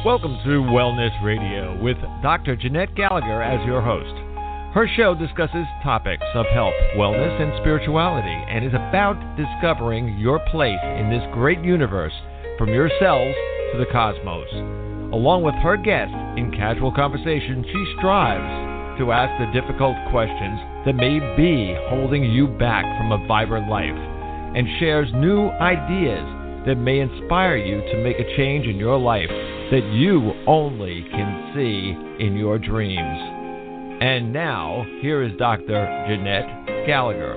Welcome to Wellness Radio with Dr. Jeanette Gallagher as your host. Her show discusses topics of health, wellness, and spirituality and is about discovering your place in this great universe from your cells to the cosmos. Along with her guests, in casual conversation, she strives to ask the difficult questions that may be holding you back from a vibrant life and shares new ideas that may inspire you to make a change in your life that you only can see in your dreams. And now, here is Dr. Jeanette Gallagher.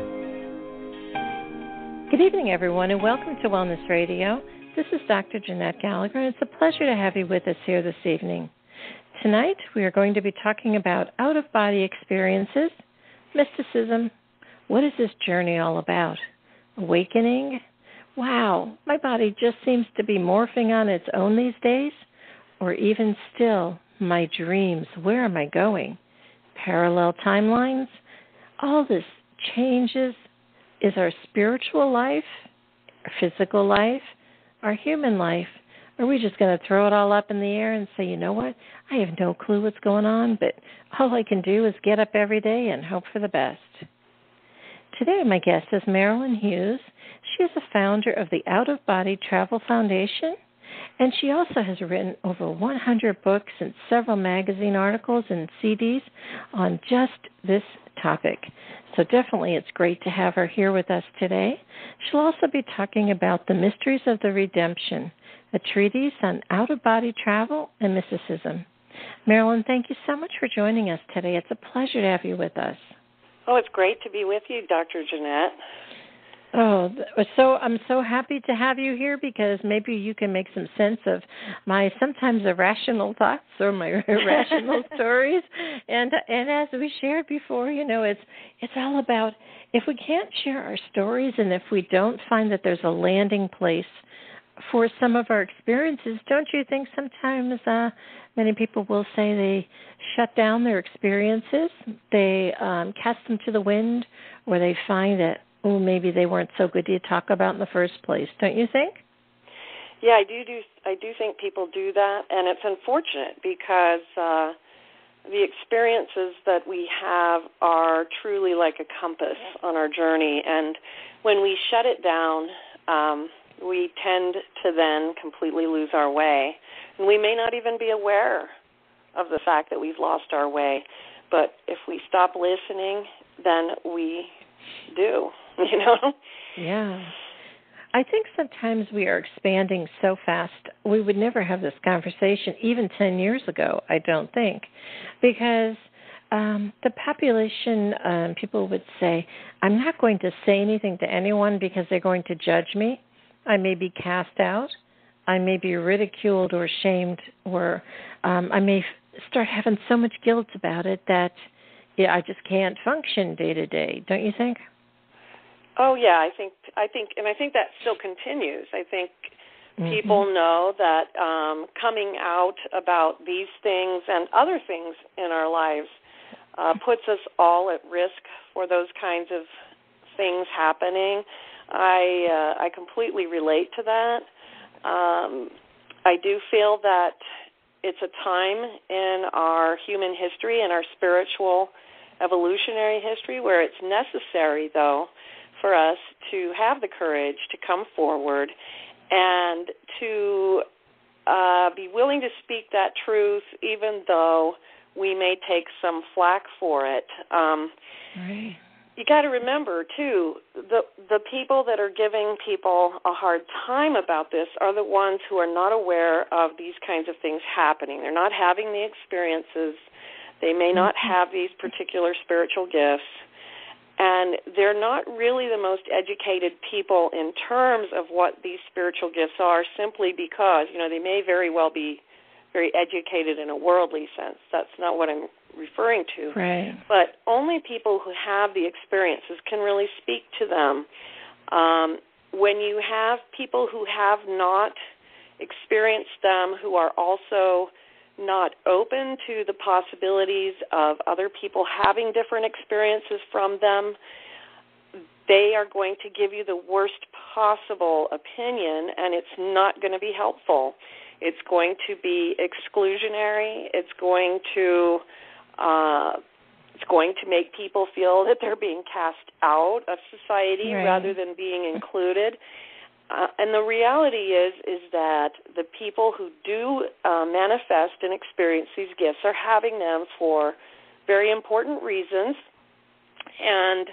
Good evening, everyone, and welcome to Wellness Radio. This is Dr. Jeanette Gallagher, and it's a pleasure to have you with us here this evening. Tonight, we are going to be talking about out-of-body experiences, mysticism. What is this journey all about? Awakening? Wow, my body just seems to be morphing on its own these days. Or even still, my dreams, where am I going? Parallel timelines? All this changes. Is our spiritual life, our physical life, our human life? Are we just going to throw it all up in the air and say, you know what, I have no clue what's going on, but all I can do is get up every day and hope for the best? Today, my guest is Marilyn Hughes. She is the founder of the Out of Body Travel Foundation, and she also has written over 100 books and several magazine articles and CDs on just this topic. So definitely it's great to have her here with us today. She'll also be talking about The Mysteries of the Redemption, a treatise on out-of-body travel and mysticism. Marilyn, thank you so much for joining us today. It's a pleasure to have you with us. Oh, it's great to be with you, Dr. Jeanette. Oh, I'm so happy to have you here because maybe you can make some sense of my sometimes irrational thoughts or my irrational stories. And as we shared before, you know, it's all about if we can't share our stories and if we don't find that there's a landing place for some of our experiences, don't you think sometimes many people will say they shut down their experiences, they cast them to the wind, or they find that, oh, maybe they weren't so good to talk about in the first place, don't you think? Yeah, I do think people do that, and it's unfortunate because the experiences that we have are truly like a compass on our journey, and when we shut it down, we tend to then completely lose our way, and we may not even be aware of the fact that we've lost our way, but if we stop listening, then we do. You know? Yeah. I think sometimes we are expanding so fast, we would never have this conversation even 10 years ago, I don't think, because the population, people would say, I'm not going to say anything to anyone because they're going to judge me. I may be cast out. I may be ridiculed or shamed, or I may start having so much guilt about it that I just can't function day to day. Don't you think? Oh yeah, I think that still continues. I think people know that coming out about these things and other things in our lives puts us all at risk for those kinds of things happening. I completely relate to that. I do feel that it's a time in our human history and our spiritual evolutionary history where it's necessary, though, for us to have the courage to come forward and to be willing to speak that truth even though we may take some flack for it. Right. You got to remember, too, the people that are giving people a hard time about this are the ones who are not aware of these kinds of things happening. They're not having the experiences. They may not have these particular spiritual gifts. And they're not really the most educated people in terms of what these spiritual gifts are, simply because, you know, they may very well be very educated in a worldly sense. That's not what I'm referring to. Right. But only people who have the experiences can really speak to them. When you have people who have not experienced them, who are also not open to the possibilities of other people having different experiences from them, they are going to give you the worst possible opinion, and it's not going to be helpful. It's going to be exclusionary. It's going to make people feel that they're being cast out of society rather than being included. And the reality is that the people who do manifest and experience these gifts are having them for very important reasons, and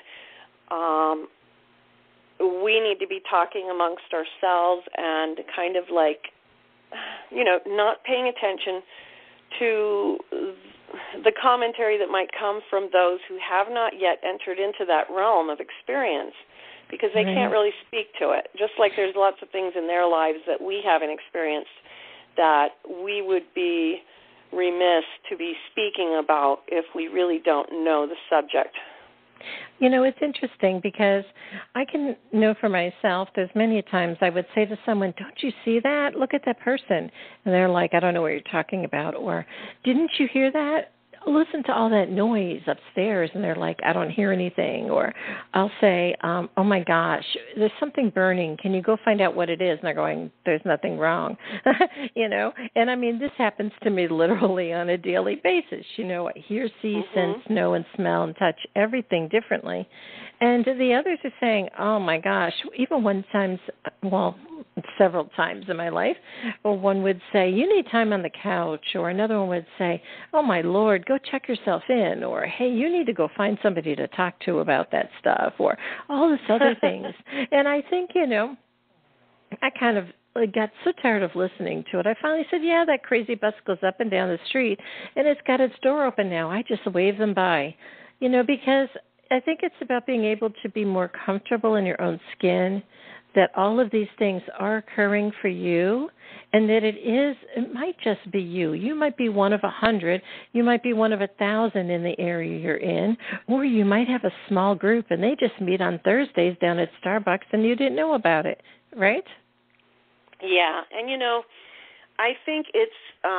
we need to be talking amongst ourselves and kind of like, not paying attention to the commentary that might come from those who have not yet entered into that realm of experience, because they can't really speak to it. Just like there's lots of things in their lives that we haven't experienced that we would be remiss to be speaking about if we really don't know the subject. It's interesting because I can know for myself, there's many times I would say to someone, don't you see that? Look at that person. And they're like, I don't know what you're talking about. Or, didn't you hear that? Listen to all that noise upstairs. And they're like, I don't hear anything. Or I'll say, oh, my gosh, there's something burning. Can you go find out what it is? And they're going, there's nothing wrong. And I mean, this happens to me literally on a daily basis. I hear, see, sense, know, and smell and touch everything differently. And the others are saying, oh, my gosh, even several times in my life, one would say, you need time on the couch, or another one would say, oh, my Lord, go check yourself in, or, hey, you need to go find somebody to talk to about that stuff, or all this other things. And I think, I kind of got so tired of listening to it. I finally said, yeah, that crazy bus goes up and down the street, and it's got its door open now. I just wave them by, because I think it's about being able to be more comfortable in your own skin, that all of these things are occurring for you, and that it might just be you. You might be one of 100. You might be one of 1,000 in the area you're in, or you might have a small group, and they just meet on Thursdays down at Starbucks, and you didn't know about it, right? Yeah, and I think it's,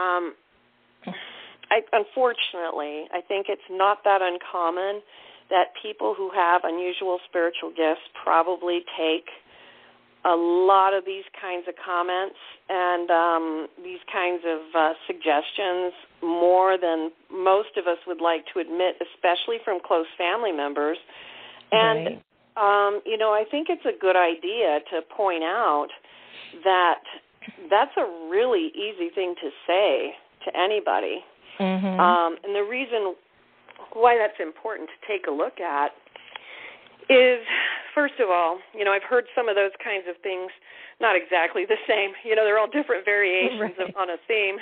unfortunately, I think it's not that uncommon that people who have unusual spiritual gifts probably take a lot of these kinds of comments and these kinds of suggestions more than most of us would like to admit, especially from close family members. And, I think it's a good idea to point out that that's a really easy thing to say to anybody. And the reason why that's important to take a look at is, first of all, I've heard some of those kinds of things, not exactly the same. They're all different variations on a theme,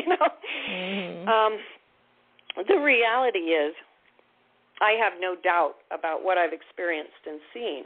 The reality is, I have no doubt about what I've experienced and seen.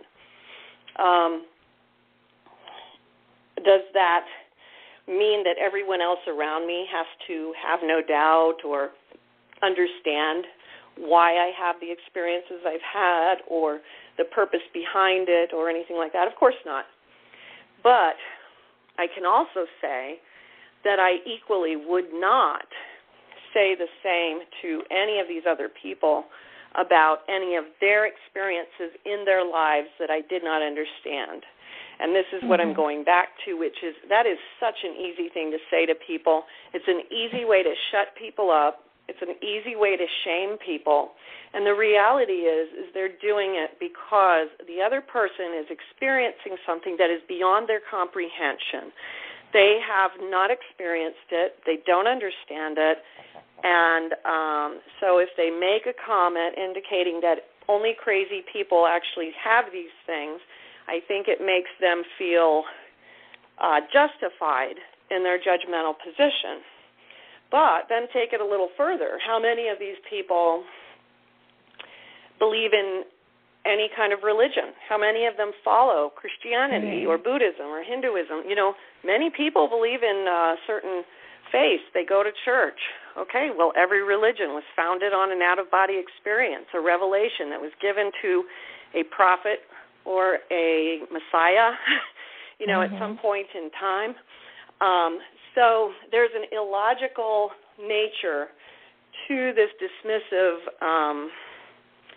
Does that mean that everyone else around me has to have no doubt or understand why I have the experiences I've had or the purpose behind it or anything like that? Of course not. But I can also say that I equally would not say the same to any of these other people about any of their experiences in their lives that I did not understand. And this is what I'm going back to, which is that is such an easy thing to say to people. It's an easy way to shut people up. It's an easy way to shame people. And the reality is they're doing it because the other person is experiencing something that is beyond their comprehension. They have not experienced it. They don't understand it. And so if they make a comment indicating that only crazy people actually have these things, I think it makes them feel justified in their judgmental position. But then take it a little further. How many of these people believe in any kind of religion? How many of them follow Christianity or Buddhism or Hinduism? Many people believe in certain faiths. They go to church. Okay, well, every religion was founded on an out-of-body experience, a revelation that was given to a prophet or a Messiah, at some point in time. So there's an illogical nature to this dismissive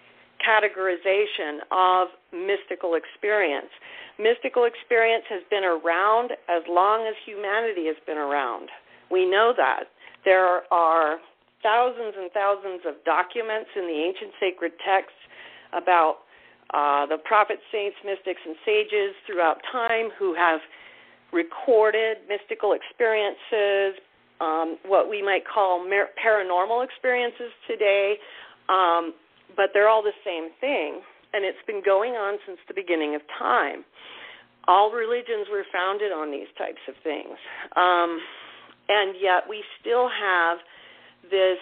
categorization of mystical experience. Mystical experience has been around as long as humanity has been around. We know that. There are thousands and thousands of documents in the ancient sacred texts about the prophets, saints, mystics, and sages throughout time who have recorded mystical experiences, what we might call paranormal experiences today, but they're all the same thing, and it's been going on since the beginning of time. All religions were founded on these types of things, and yet we still have this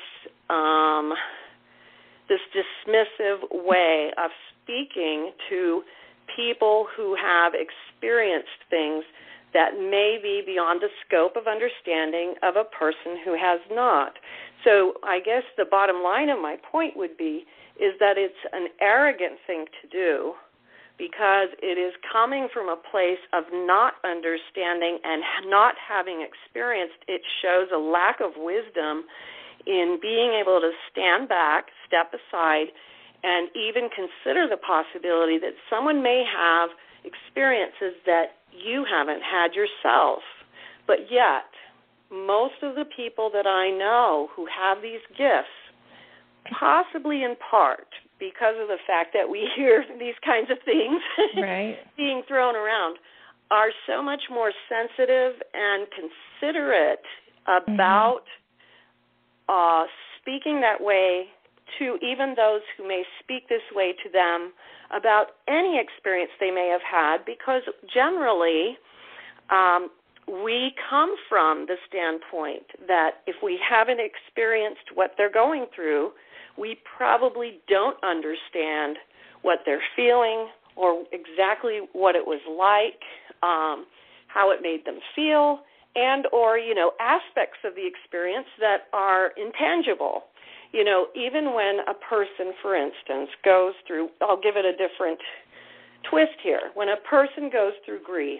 dismissive way of speaking to people who have experienced things that may be beyond the scope of understanding of a person who has not. So I guess the bottom line of my point would be is that it's an arrogant thing to do because it is coming from a place of not understanding and not having experienced. It shows a lack of wisdom in being able to stand back, step aside, and even consider the possibility that someone may have experiences that you haven't had yourself. But yet, most of the people that I know who have these gifts, possibly in part because of the fact that we hear these kinds of things right. being thrown around, are so much more sensitive and considerate about speaking that way to even those who may speak this way to them about any experience they may have had, because generally we come from the standpoint that if we haven't experienced what they're going through, we probably don't understand what they're feeling or exactly what it was like, how it made them feel, and or, aspects of the experience that are intangible. Even when a person, for instance, goes through, I'll give it a different twist here. When a person goes through grief,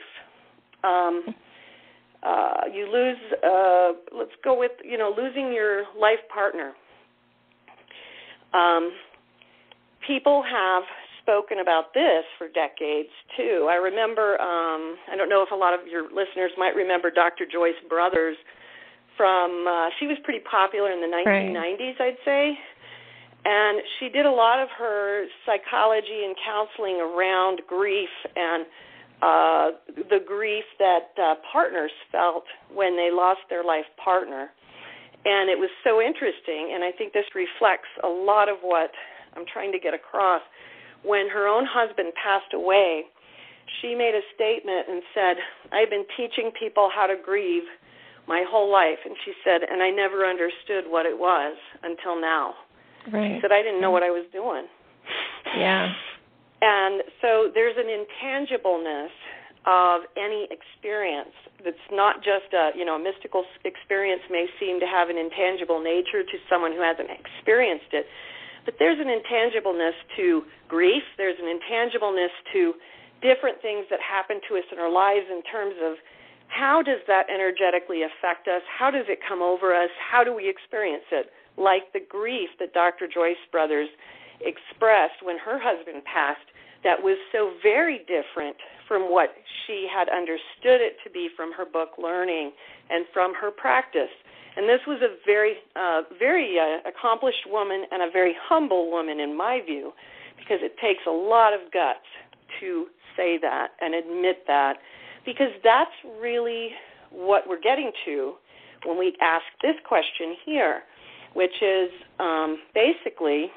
you lose, let's go with, losing your life partner. People have spoken about this for decades, too. I remember, I don't know if a lot of your listeners might remember Dr. Joyce Brothers from, she was pretty popular in the 1990s, I'd say, and she did a lot of her psychology and counseling around grief and the grief that partners felt when they lost their life partner. And it was so interesting, and I think this reflects a lot of what I'm trying to get across. When her own husband passed away, she made a statement and said, I've been teaching people how to grieve my whole life. And she said, and I never understood what it was until now. Right. She said, I didn't know what I was doing. Yeah. And so there's an intangibleness of any experience that's not just a mystical experience may seem to have an intangible nature to someone who hasn't experienced it, but there's an intangibleness to grief. There's an intangibleness to different things that happen to us in our lives in terms of how does that energetically affect us? How does it come over us? How do we experience it? Like the grief that Dr. Joyce Brothers expressed when her husband passed, that was so very different from what she had understood it to be from her book Learning and from her practice. And this was a very accomplished woman and a very humble woman in my view, because it takes a lot of guts to say that and admit that, because that's really what we're getting to when we ask this question here, which is basically,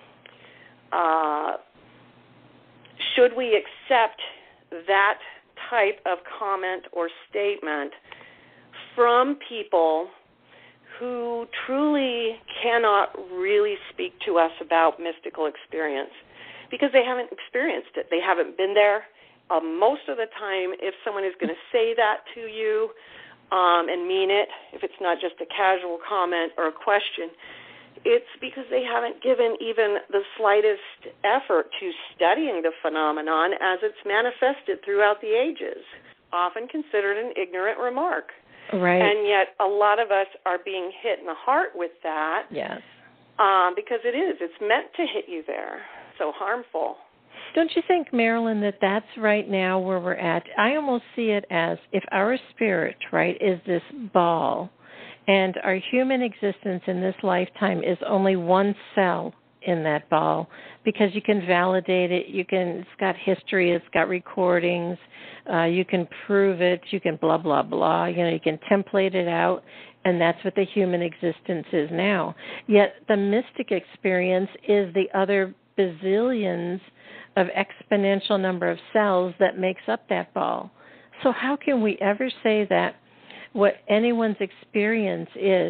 should we accept that type of comment or statement from people who truly cannot really speak to us about mystical experience because they haven't experienced it. They haven't been there. Most of the time, if someone is going to say that to you and mean it, if it's not just a casual comment or a question, it's because they haven't given even the slightest effort to studying the phenomenon as it's manifested throughout the ages, often considered an ignorant remark. Right. And yet a lot of us are being hit in the heart with that. Yes. Because it is. It's meant to hit you there. so harmful. Don't you think, Marilyn, that that's right now where we're at? I almost see it as if our spirit, right, is this ball, and our human existence in this lifetime is only one cell in that ball, because you can validate it, it's got history, it's got recordings, you can prove it, you can blah, blah, blah, you can template it out, and that's what the human existence is now. Yet the mystic experience is the other bazillions of exponential number of cells that makes up that ball. So how can we ever say that what anyone's experience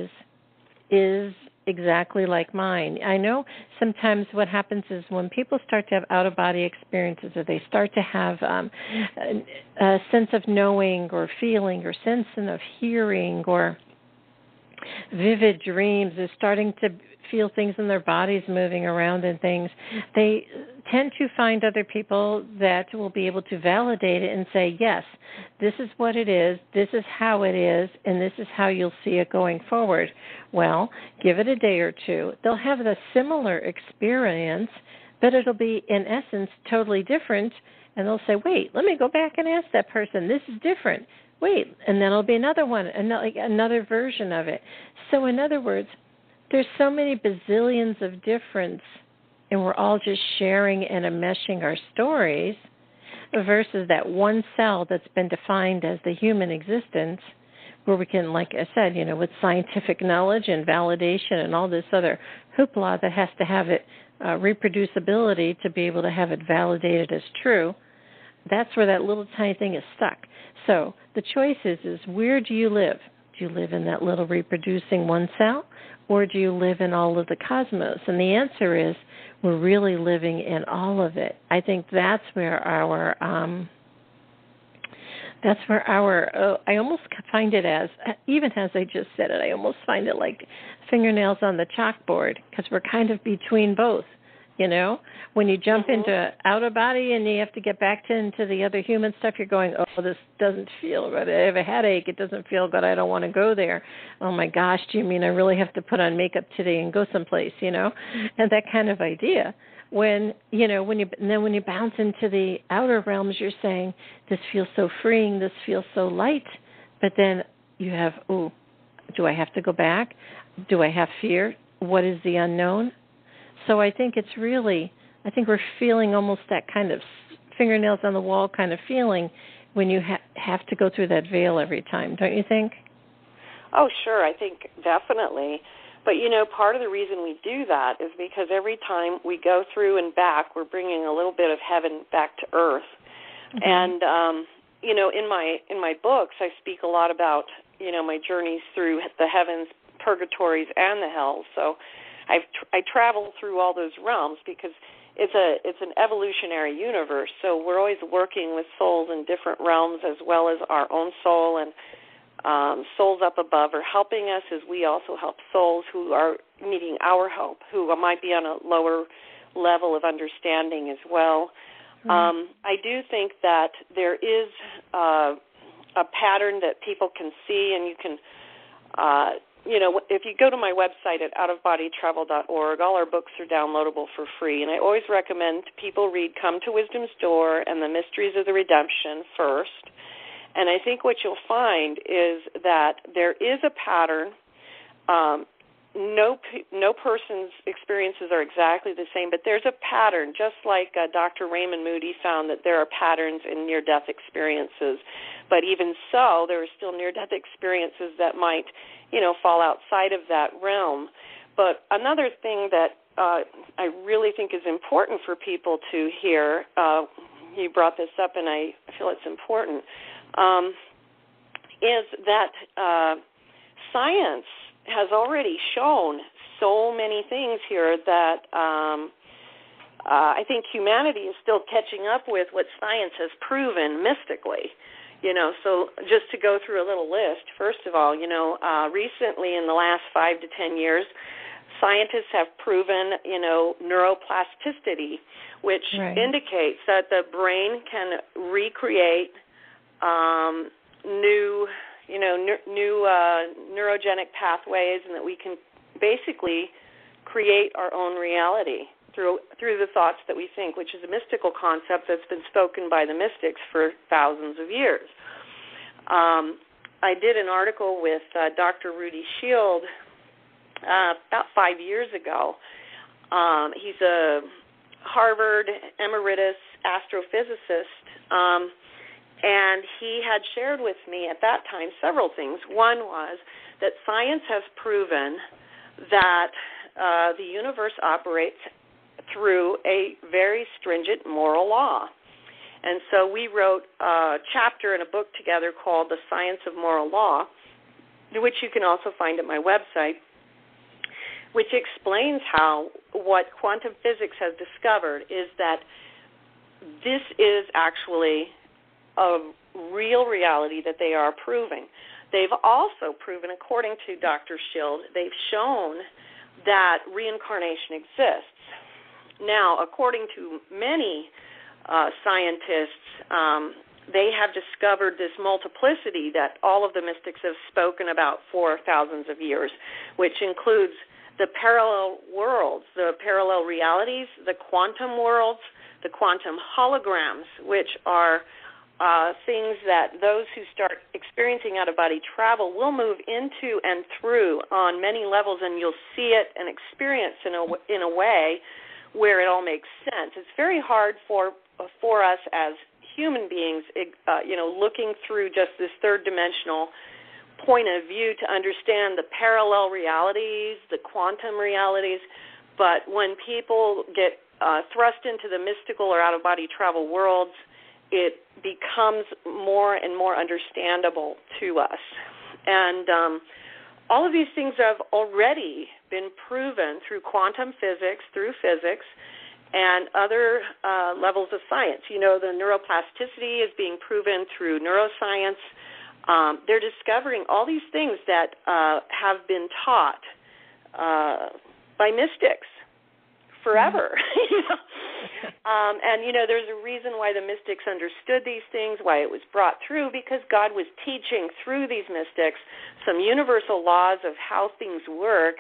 is exactly like mine? I know sometimes what happens is when people start to have out-of-body experiences, or they start to have a sense of knowing or feeling or sense of hearing or vivid dreams, they're starting to feel things in their bodies moving around and things, they tend to find other people that will be able to validate it and say, yes, this is what it is, this is how it is, and this is how you'll see it going forward. Well, give it a day or two. They'll have the similar experience, but it'll be, in essence, totally different, and they'll say, wait, let me go back and ask that person, this is different. Wait, and then there'll be another one, another version of it. So in other words, there's so many bazillions of difference, and we're all just sharing and enmeshing our stories, versus that one cell that's been defined as the human existence, where we can, like I said, with scientific knowledge and validation and all this other hoopla that has to have it reproducibility to be able to have it validated as true. That's where that little tiny thing is stuck. So the choice is where do you live? Do you live in that little reproducing one cell, or do you live in all of the cosmos? And the answer is we're really living in all of it. I think that's where our I almost find it as, even as I just said it, I almost find it like fingernails on the chalkboard, because we're kind of between both. When you jump into out of body and you have to get back into the other human stuff, you're going, oh, this doesn't feel good. I have a headache. It doesn't feel good. I don't want to go there. Oh my gosh, do you mean I really have to put on makeup today and go someplace, and that kind of idea. When you bounce into the outer realms, you're saying, this feels so freeing, this feels so light, but then you have, do I have to go back? Do I have fear? What is the unknown? So I think we're feeling almost that kind of fingernails on the wall kind of feeling when you have to go through that veil every time, don't you think? Oh, sure, I think definitely. But, part of the reason we do that is because every time we go through and back, we're bringing a little bit of heaven back to earth. Mm-hmm. And, in my books, I speak a lot about, my journeys through the heavens, purgatories, and the hells. So I travel through all those realms because it's an evolutionary universe. So we're always working with souls in different realms, as well as our own soul, and souls up above are helping us as we also help souls who are needing our help, who might be on a lower level of understanding as well. Mm-hmm. I do think that there is a pattern that people can see, and you can if you go to my website at outofbodytravel.org, all our books are downloadable for free. And I always recommend people read Come to Wisdom's Door and The Mysteries of the Redemption first. And I think what you'll find is that there is a pattern. No person's experiences are exactly the same, but there's a pattern, just like Dr. Raymond Moody found that there are patterns in near-death experiences. But even so, there are still near-death experiences that might, fall outside of that realm. But another thing that I really think is important for people to hear, you brought this up and I feel it's important, is that science has already shown so many things here that I think humanity is still catching up with what science has proven mystically. So just to go through a little list, first of all, recently in the last 5 to 10 years, scientists have proven, neuroplasticity, which indicates that the brain can recreate new neurogenic pathways, and that we can basically create our own reality through the thoughts that we think, which is a mystical concept that's been spoken by the mystics for thousands of years. I did an article with Dr. Rudy Shield about 5 years ago. He's a Harvard emeritus astrophysicist, and he had shared with me at that time several things. One was that science has proven that the universe operates through a very stringent moral law. And so we wrote a chapter in a book together called The Science of Moral Law, which you can also find at my website, which explains how what quantum physics has discovered is that this is actually a real reality that they are proving. They've also proven, according to Dr. Shield, they've shown that reincarnation exists. Now, according to many scientists, they have discovered this multiplicity that all of the mystics have spoken about for thousands of years, which includes the parallel worlds, the parallel realities, the quantum worlds, the quantum holograms, which are things that those who start experiencing out-of-body travel will move into and through on many levels, and you'll see it and experience in a way where it all makes sense. It's very hard for us as human beings, looking through just this third-dimensional point of view to understand the parallel realities, the quantum realities. But when people get thrust into the mystical or out-of-body travel worlds, it becomes more and more understandable to us. And all of these things have already been proven through quantum physics, through physics, and other levels of science. You know, the neuroplasticity is being proven through neuroscience. They're discovering all these things that have been taught by mystics forever. And, there's a reason why the mystics understood these things, why it was brought through, because God was teaching through these mystics some universal laws of how things work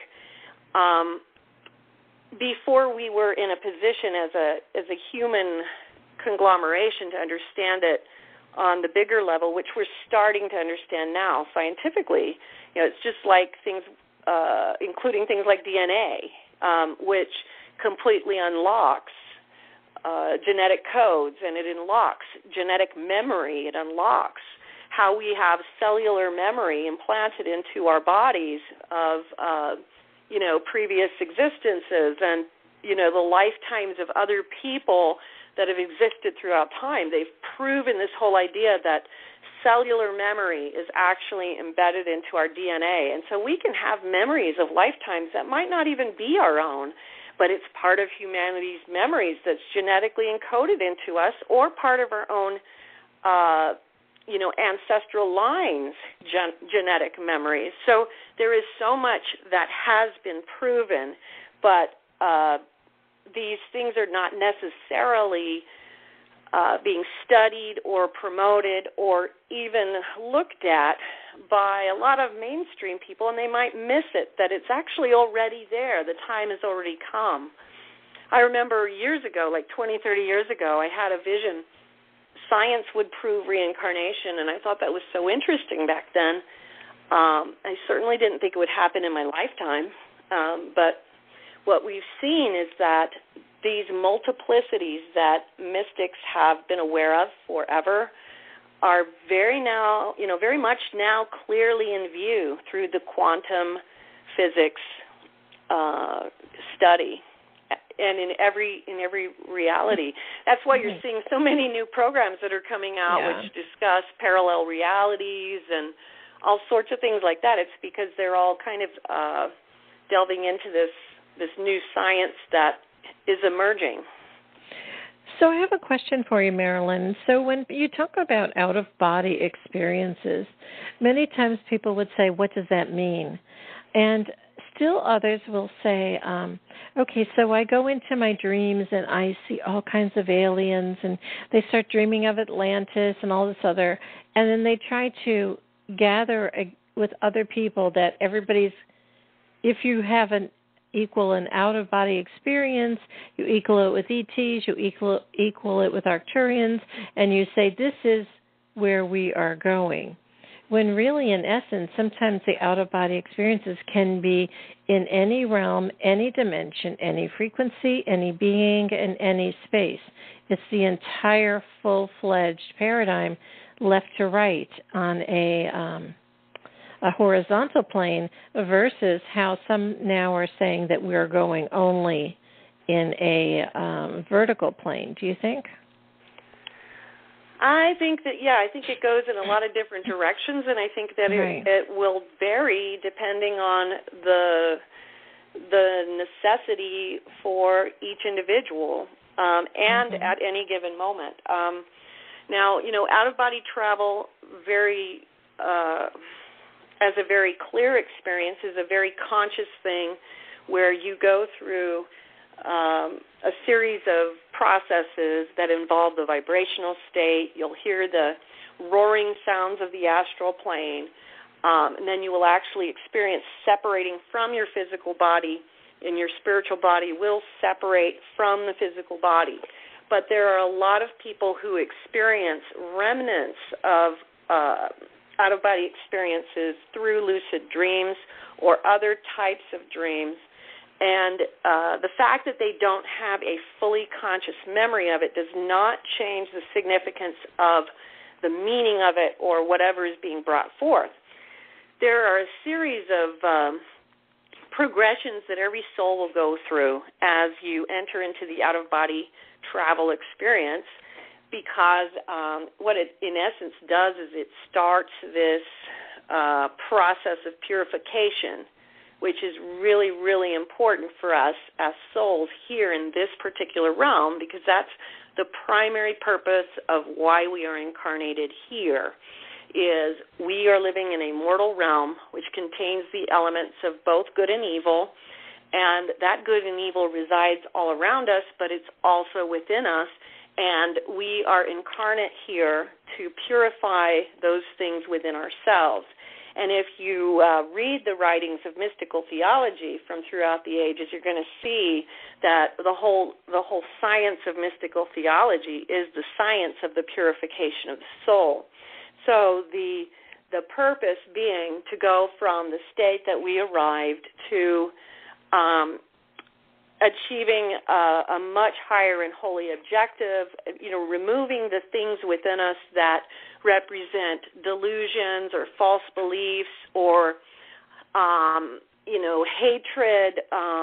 before we were in a position as a human conglomeration to understand it on the bigger level, which we're starting to understand now scientifically. It's just like things, including things like DNA, which completely unlocks genetic codes, and it unlocks genetic memory. It unlocks how we have cellular memory implanted into our bodies of, previous existences and, the lifetimes of other people that have existed throughout time. They've proven this whole idea that cellular memory is actually embedded into our DNA. And so we can have memories of lifetimes that might not even be our own, but it's part of humanity's memories that's genetically encoded into us, or part of our own, ancestral lines, genetic memories. So there is so much that has been proven, but these things are not necessarily being studied or promoted or even looked at by a lot of mainstream people, and they might miss it, that it's actually already there. The time has already come. I remember years ago, like 20, 30 years ago, I had a vision. Science would prove reincarnation, and I thought that was so interesting back then. I certainly didn't think it would happen in my lifetime, but what we've seen is that these multiplicities that mystics have been aware of forever are very much now clearly in view through the quantum physics study, and in every reality. That's why you're seeing so many new programs that are coming out which discuss parallel realities and all sorts of things like that. It's because they're all kind of delving into this new science that is emerging. So I have a question for you, Marilyn. So when you talk about out-of-body experiences, many times people would say, what does that mean? And still others will say, okay, so I go into my dreams and I see all kinds of aliens, and they start dreaming of Atlantis and all this other, and then they try to gather with other people that everybody's, if you have equal an out-of-body experience, you equal it with ETs, you equal it with Arcturians, and you say, this is where we are going. When really, in essence, sometimes the out-of-body experiences can be in any realm, any dimension, any frequency, any being, and any space. It's the entire full-fledged paradigm, left to right, on a horizontal plane, versus how some now are saying that we're going only in a vertical plane. Do you think? I think that, I think it goes in a lot of different directions, and I think that it will vary depending on the necessity for each individual and at any given moment. Now, out-of-body travel as a very clear experience is a very conscious thing where you go through a series of processes that involve the vibrational state. You'll hear the roaring sounds of the astral plane, and then you will actually experience separating from your physical body, and your spiritual body will separate from the physical body. But there are a lot of people who experience remnants of out-of-body experiences through lucid dreams or other types of dreams. And the fact that they don't have a fully conscious memory of it does not change the significance of the meaning of it or whatever is being brought forth. There are a series of progressions that every soul will go through as you enter into the out-of-body travel experience, because what it in essence does is it starts this process of purification, which is really, really important for us as souls here in this particular realm, because that's the primary purpose of why we are incarnated here, is we are living in a mortal realm which contains the elements of both good and evil, and that good and evil resides all around us, but it's also within us, and we are incarnate here to purify those things within ourselves. And if you read the writings of mystical theology from throughout the ages, you're going to see that the whole science of mystical theology is the science of the purification of the soul. So the purpose being to go from the state that we arrived to achieving a much higher and holy objective, removing the things within us that represent delusions or false beliefs or, hatred,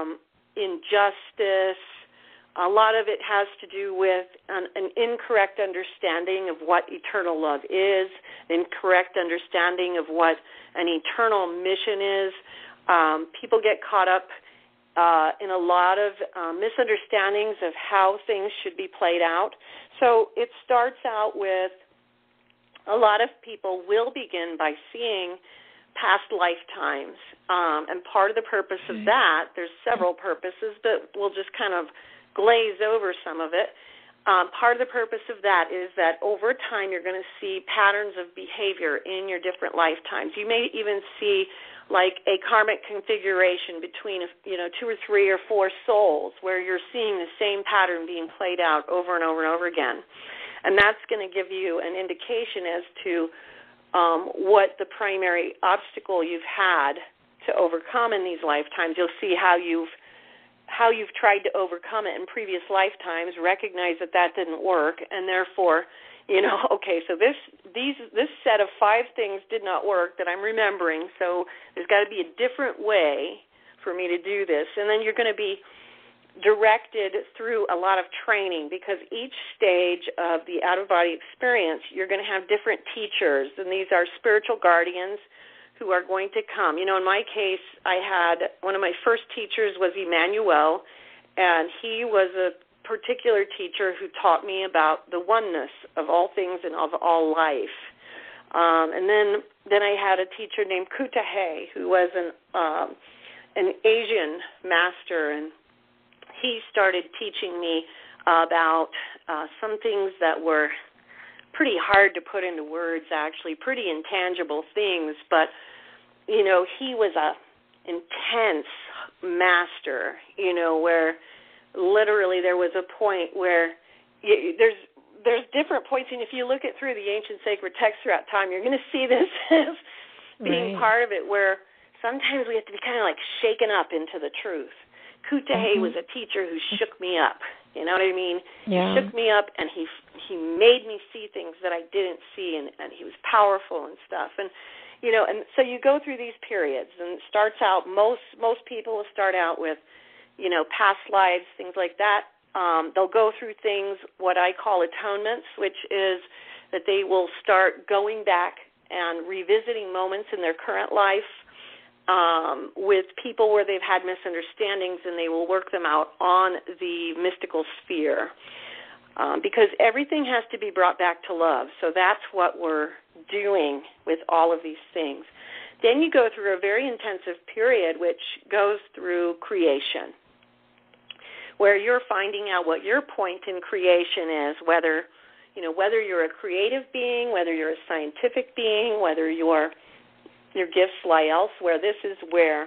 injustice. A lot of it has to do with an incorrect understanding of what eternal love is, incorrect understanding of what an eternal mission is. People get caught up in a lot of misunderstandings of how things should be played out. So it starts out with a lot of people will begin by seeing past lifetimes. And part of the purpose of that, there's several purposes, but we'll just kind of glaze over some of it. Part of the purpose of that is that over time you're going to see patterns of behavior in your different lifetimes. You may even see like a karmic configuration between, 2 or 3 or 4 souls where you're seeing the same pattern being played out over and over and over again. And that's going to give you an indication as to what the primary obstacle you've had to overcome in these lifetimes. You'll see how you've tried to overcome it in previous lifetimes, recognize that didn't work, and therefore, so this set of 5 things did not work that I'm remembering, so there's got to be a different way for me to do this. And then you're going to be directed through a lot of training, because each stage of the out-of-body experience, you're going to have different teachers, and these are spiritual guardians who are going to come. In my case, I had one of my first teachers was Emmanuel, and he was a particular teacher who taught me about the oneness of all things and of all life. And then I had a teacher named Kutahe, who was an Asian master, and he started teaching me about some things that were pretty hard to put into words, actually, pretty intangible things. But, he was a intense, master, where literally there was a point where there's different points, and if you look at through the ancient sacred texts throughout time, you're going to see this as being part of it, where sometimes we have to be kind of like shaken up into the truth. Kutahe was a teacher who shook me up. You know what I mean? Yeah. He shook me up, and he made me see things that I didn't see, and he was powerful and stuff. And and so you go through these periods, and it starts out. Most people will start out with, past lives, things like that. They'll go through things what I call atonements, which is that they will start going back and revisiting moments in their current life with people where they've had misunderstandings, and they will work them out on the mystical sphere, because everything has to be brought back to love. So that's what we're doing with all of these things. Then you go through a very intensive period which goes through creation, where you're finding out what your point in creation is, whether you're a creative being, whether you're a scientific being, whether your gifts lie elsewhere. This is where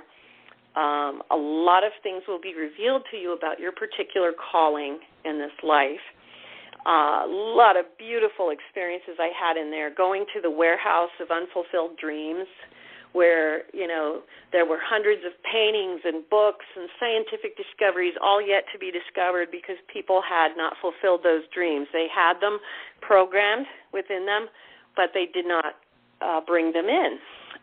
a lot of things will be revealed to you about your particular calling in this life. A lot of beautiful experiences I had in there, going to the warehouse of unfulfilled dreams, where, there were hundreds of paintings and books and scientific discoveries all yet to be discovered because people had not fulfilled those dreams. They had them programmed within them, but they did not bring them in.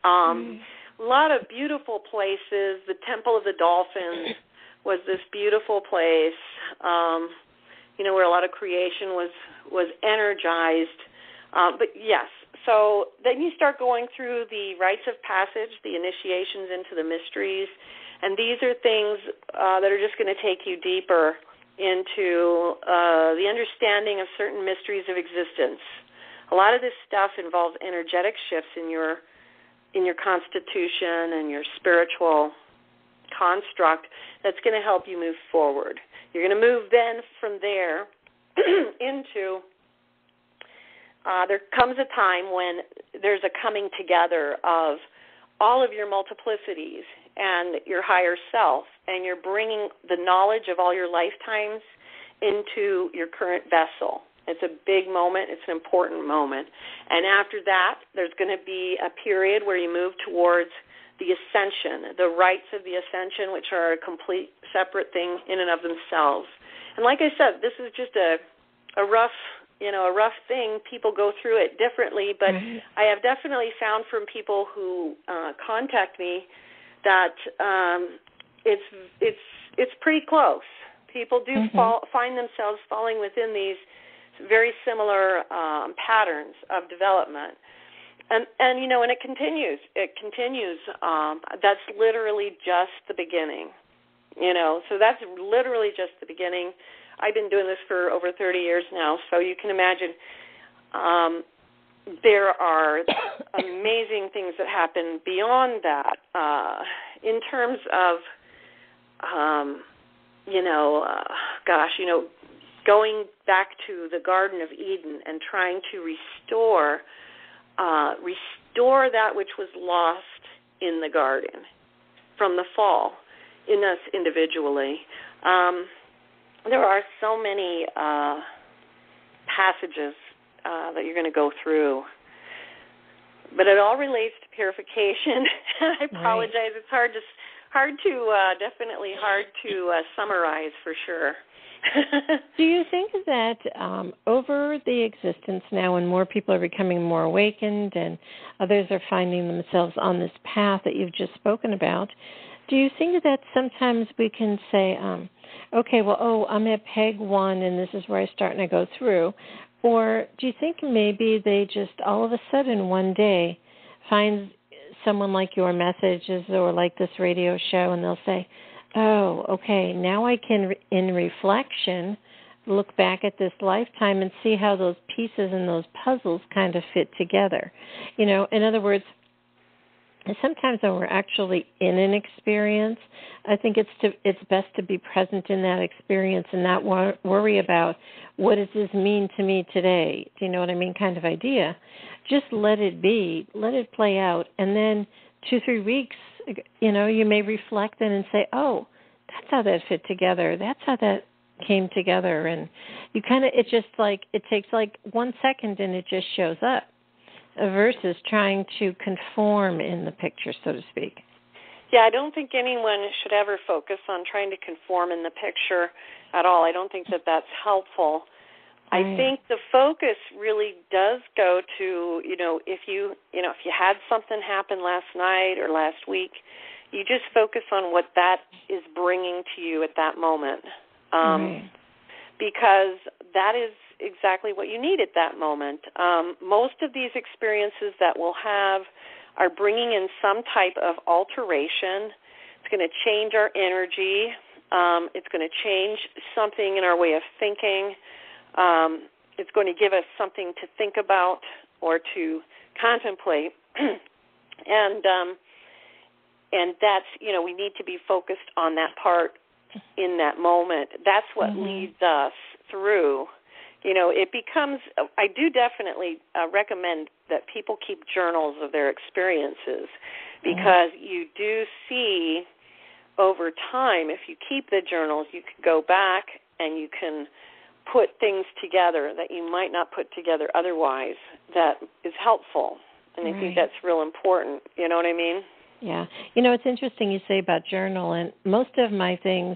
A lot of beautiful places. The Temple of the Dolphins was this beautiful place, where a lot of creation was energized. But yes, so then you start going through the rites of passage, the initiations into the mysteries, and these are things that are just going to take you deeper into the understanding of certain mysteries of existence. A lot of this stuff involves energetic shifts in your constitution and your spiritual construct that's going to help you move forward. You're going to move then from there into, there comes a time when there's a coming together of all of your multiplicities and your higher self, and you're bringing the knowledge of all your lifetimes into your current vessel. It's a big moment. It's an important moment. And after that, there's going to be a period where you move towards the ascension, the rites of the ascension, which are a complete separate thing in and of themselves. And like I said, this is just a rough thing. People go through it differently, but I have definitely found from people who contact me that it's pretty close. People do find themselves falling within these very similar patterns of development. And it continues. That's literally just the beginning. So that's literally just the beginning. I've been doing this for over 30 years now, so you can imagine there are amazing things that happen beyond that in terms of, going back to the Garden of Eden and trying to restore that which was lost in the garden from the fall in us individually. There are so many passages that you're going to go through, but it all relates to purification. I apologize; it's definitely hard to summarize for sure. Do you think that over the existence now, when more people are becoming more awakened and others are finding themselves on this path that you've just spoken about, do you think that sometimes we can say, I'm at peg 1 and this is where I start and I go through? Or do you think maybe they just all of a sudden one day find someone like your messages or like this radio show and they'll say, oh, okay, now I can, in reflection, look back at this lifetime and see how those pieces and those puzzles kind of fit together. In other words, sometimes when we're actually in an experience, I think it's best to be present in that experience and not worry about what does this mean to me today. Do you know what I mean? Kind of idea. Just let it be, let it play out, and then 2-3 weeks you may reflect in and say, oh, that's how that fit together. That's how that came together. And you kind of, it takes like 1 second and it just shows up versus trying to conform in the picture, so to speak. Yeah, I don't think anyone should ever focus on trying to conform in the picture at all. I don't think that that's helpful. Right. I think the focus really does go to, if you had something happen last night or last week, you just focus on what that is bringing to you at that moment. Right. Because that is exactly what you need at that moment. Most of these experiences that we'll have are bringing in some type of alteration. It's going to change our energy. It's going to change something in our way of thinking. It's going to give us something to think about or to contemplate. And that's, we need to be focused on that part in that moment. That's what leads us through. It becomes, I do definitely recommend that people keep journals of their experiences, because you do see over time, if you keep the journals, you can go back and you can put things together that you might not put together otherwise that is helpful. And I think that's real important. You know what I mean? Yeah. It's interesting you say about journal, and most of my things,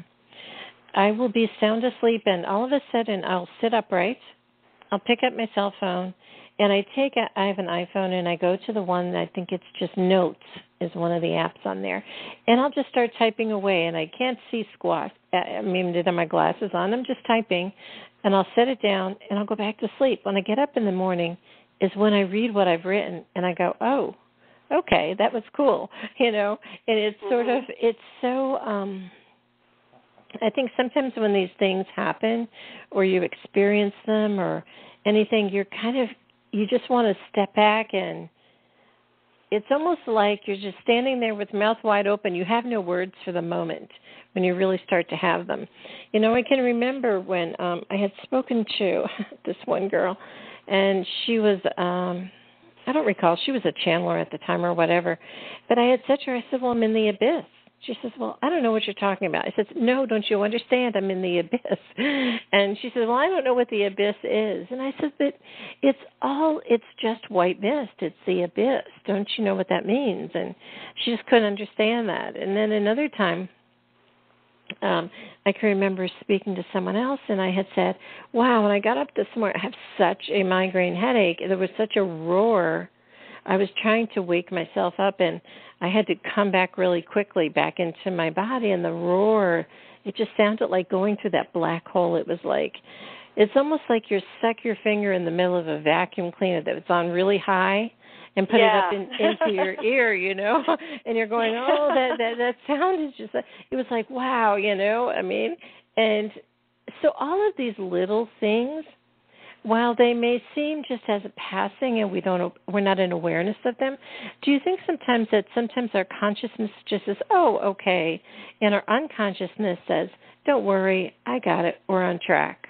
I will be sound asleep, and all of a sudden I'll sit upright, I'll pick up my cell phone, and I have an iPhone, and I go to the one that I think it's just Notes is one of the apps on there, and I'll just start typing away, and I can't see squat. I mean, with my glasses on, I'm just typing, and I'll set it down, and I'll go back to sleep. When I get up in the morning is when I read what I've written, and I go, oh, okay, that was cool, and it's sort of, it's so, I think sometimes when these things happen or you experience them or anything, you just want to step back, and it's almost like you're just standing there with mouth wide open. You have no words for the moment when you really start to have them. I can remember when I had spoken to this one girl, and she was, I don't recall, she was a channeler at the time or whatever, but I had said to her, I said, well, I'm in the abyss. She says, well, I don't know what you're talking about. I said, no, don't you understand? I'm in the abyss. And she said, well, I don't know what the abyss is. And I said, but it's just white mist. It's the abyss. Don't you know what that means? And she just couldn't understand that. And then another time, I can remember speaking to someone else, and I had said, wow, when I got up this morning, I have such a migraine headache. There was such a roar. I was trying to wake myself up, and I had to come back really quickly back into my body, and the roar, it just sounded like going through that black hole. It was like, it's almost like you stuck your finger in the middle of a vacuum cleaner that was on really high and put it up into your ear, and you're going, oh, that sound is just, it was like, wow, I mean, and so all of these little things, while they may seem just as a passing and we're not in awareness of them, do you think sometimes our consciousness just says, oh, okay, and our unconsciousness says, don't worry, I got it, we're on track?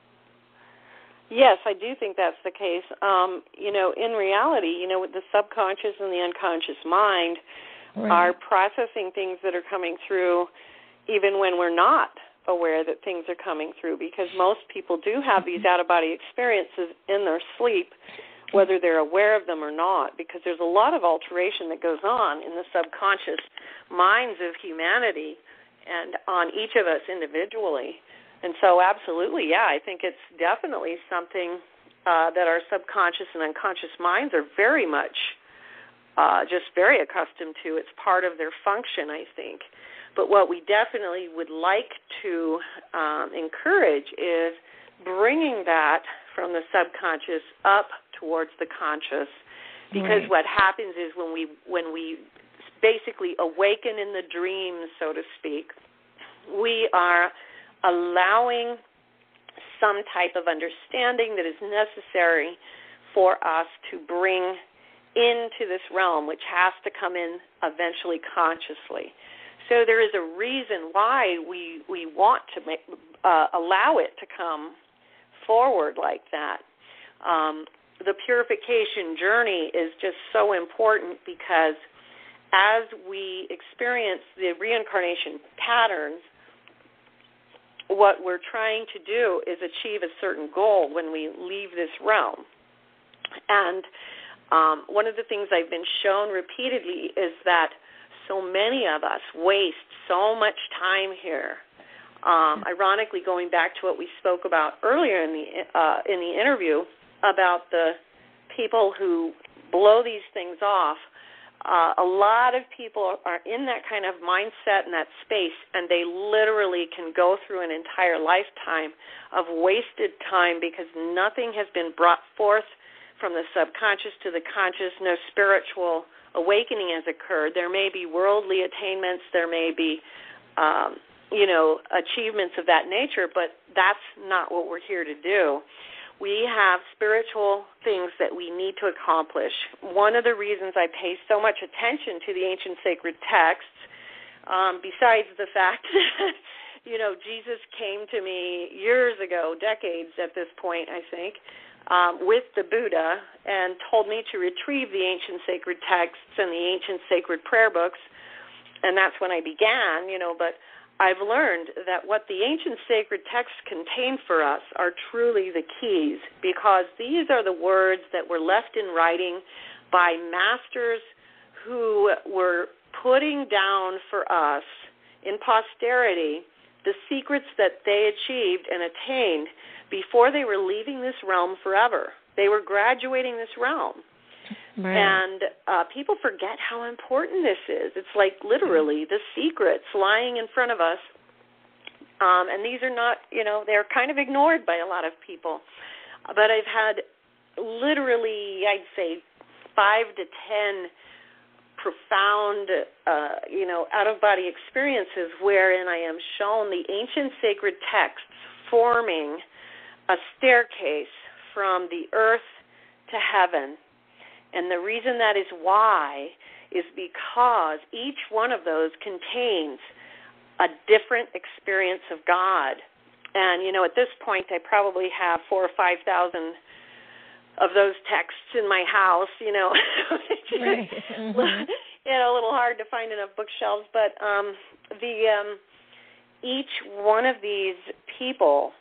Yes, I do think that's the case. In reality, the subconscious and the unconscious mind are processing things that are coming through even when we're not aware that things are coming through, because most people do have these out-of-body experiences in their sleep, whether they're aware of them or not, because there's a lot of alteration that goes on in the subconscious minds of humanity and on each of us individually. And so absolutely, I think it's definitely something that our subconscious and unconscious minds are very much just very accustomed to. It's part of their function, I think. But what we definitely would like to encourage is bringing that from the subconscious up towards the conscious, because what happens is when we basically awaken in the dream, so to speak, we are allowing some type of understanding that is necessary for us to bring into this realm, which has to come in eventually consciously. So there is a reason why we want to allow it to come forward like that. The purification journey is just so important, because as we experience the reincarnation patterns, what we're trying to do is achieve a certain goal when we leave this realm. And one of the things I've been shown repeatedly is that so many of us waste so much time here. Ironically, going back to what we spoke about earlier in the interview about the people who blow these things off, a lot of people are in that kind of mindset and that space, and they literally can go through an entire lifetime of wasted time because nothing has been brought forth from the subconscious to the conscious. No spiritual awakening has occurred. There may be worldly attainments. There may be, achievements of that nature, but that's not what we're here to do. We have spiritual things that we need to accomplish. One of the reasons I pay so much attention to the ancient sacred texts, besides the fact that, Jesus came to me years ago, decades at this point, I think, with the Buddha and told me to retrieve the ancient sacred texts and the ancient sacred prayer books, and that's when I began, but I've learned that what the ancient sacred texts contain for us are truly the keys, because these are the words that were left in writing by masters who were putting down for us in posterity the secrets that they achieved and attained before they were leaving this realm forever. They were graduating this realm. Right. And people forget how important this is. It's like literally the secrets lying in front of us. And these are not, they're kind of ignored by a lot of people. But I've had literally, I'd say, 5 to 10 profound, out-of-body experiences wherein I am shown the ancient sacred texts forming a staircase from the earth to heaven. And the reason that is why is because each one of those contains a different experience of God. And, at this point, I probably have 4,000 or 5,000 of those texts in my house, Right. Mm-hmm. A little hard to find enough bookshelves. But each one of these people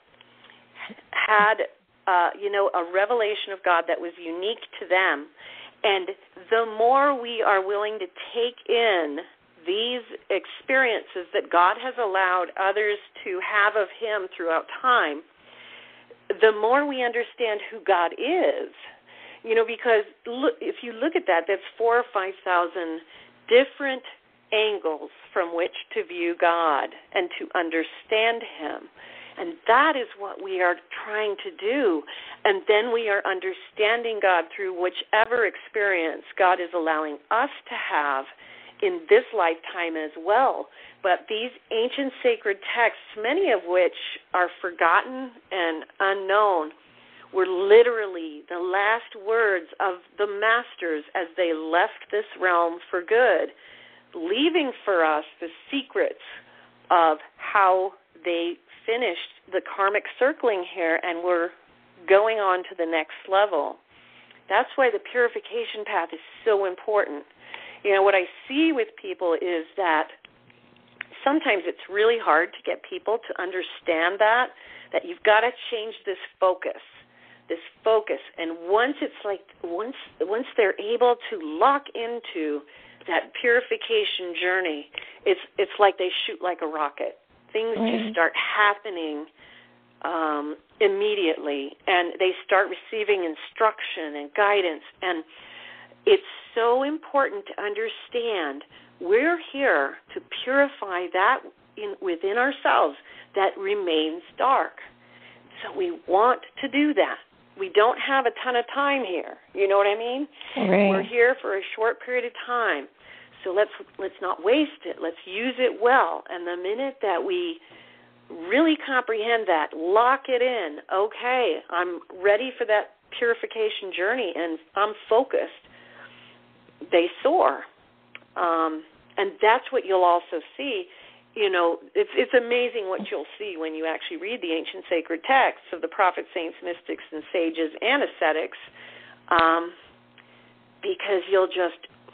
had, a revelation of God that was unique to them. And the more we are willing to take in these experiences that God has allowed others to have of Him throughout time, the more we understand who God is. Because if you look at that, that's 4,000 or 5,000 different angles from which to view God and to understand Him. And that is what we are trying to do. And then we are understanding God through whichever experience God is allowing us to have in this lifetime as well. But these ancient sacred texts, many of which are forgotten and unknown, were literally the last words of the masters as they left this realm for good, leaving for us the secrets of how they finished the karmic circling here and we're going on to the next level. That's why the purification path is so important. What I see with people is that sometimes it's really hard to get people to understand that you've got to change this focus. And once they're able to lock into that purification journey, it's like they shoot like a rocket. Things just start happening immediately, and they start receiving instruction and guidance. And it's so important to understand we're here to purify that within ourselves that remains dark. So we want to do that. We don't have a ton of time here. You know what I mean? Right. We're here for a short period of time. So let's not waste it. Let's use it well. And the minute that we really comprehend that, lock it in, okay, I'm ready for that purification journey and I'm focused, they soar. And that's what you'll also see. It's amazing what you'll see when you actually read the ancient sacred texts of the prophets, saints, mystics, and sages and ascetics, because you'll just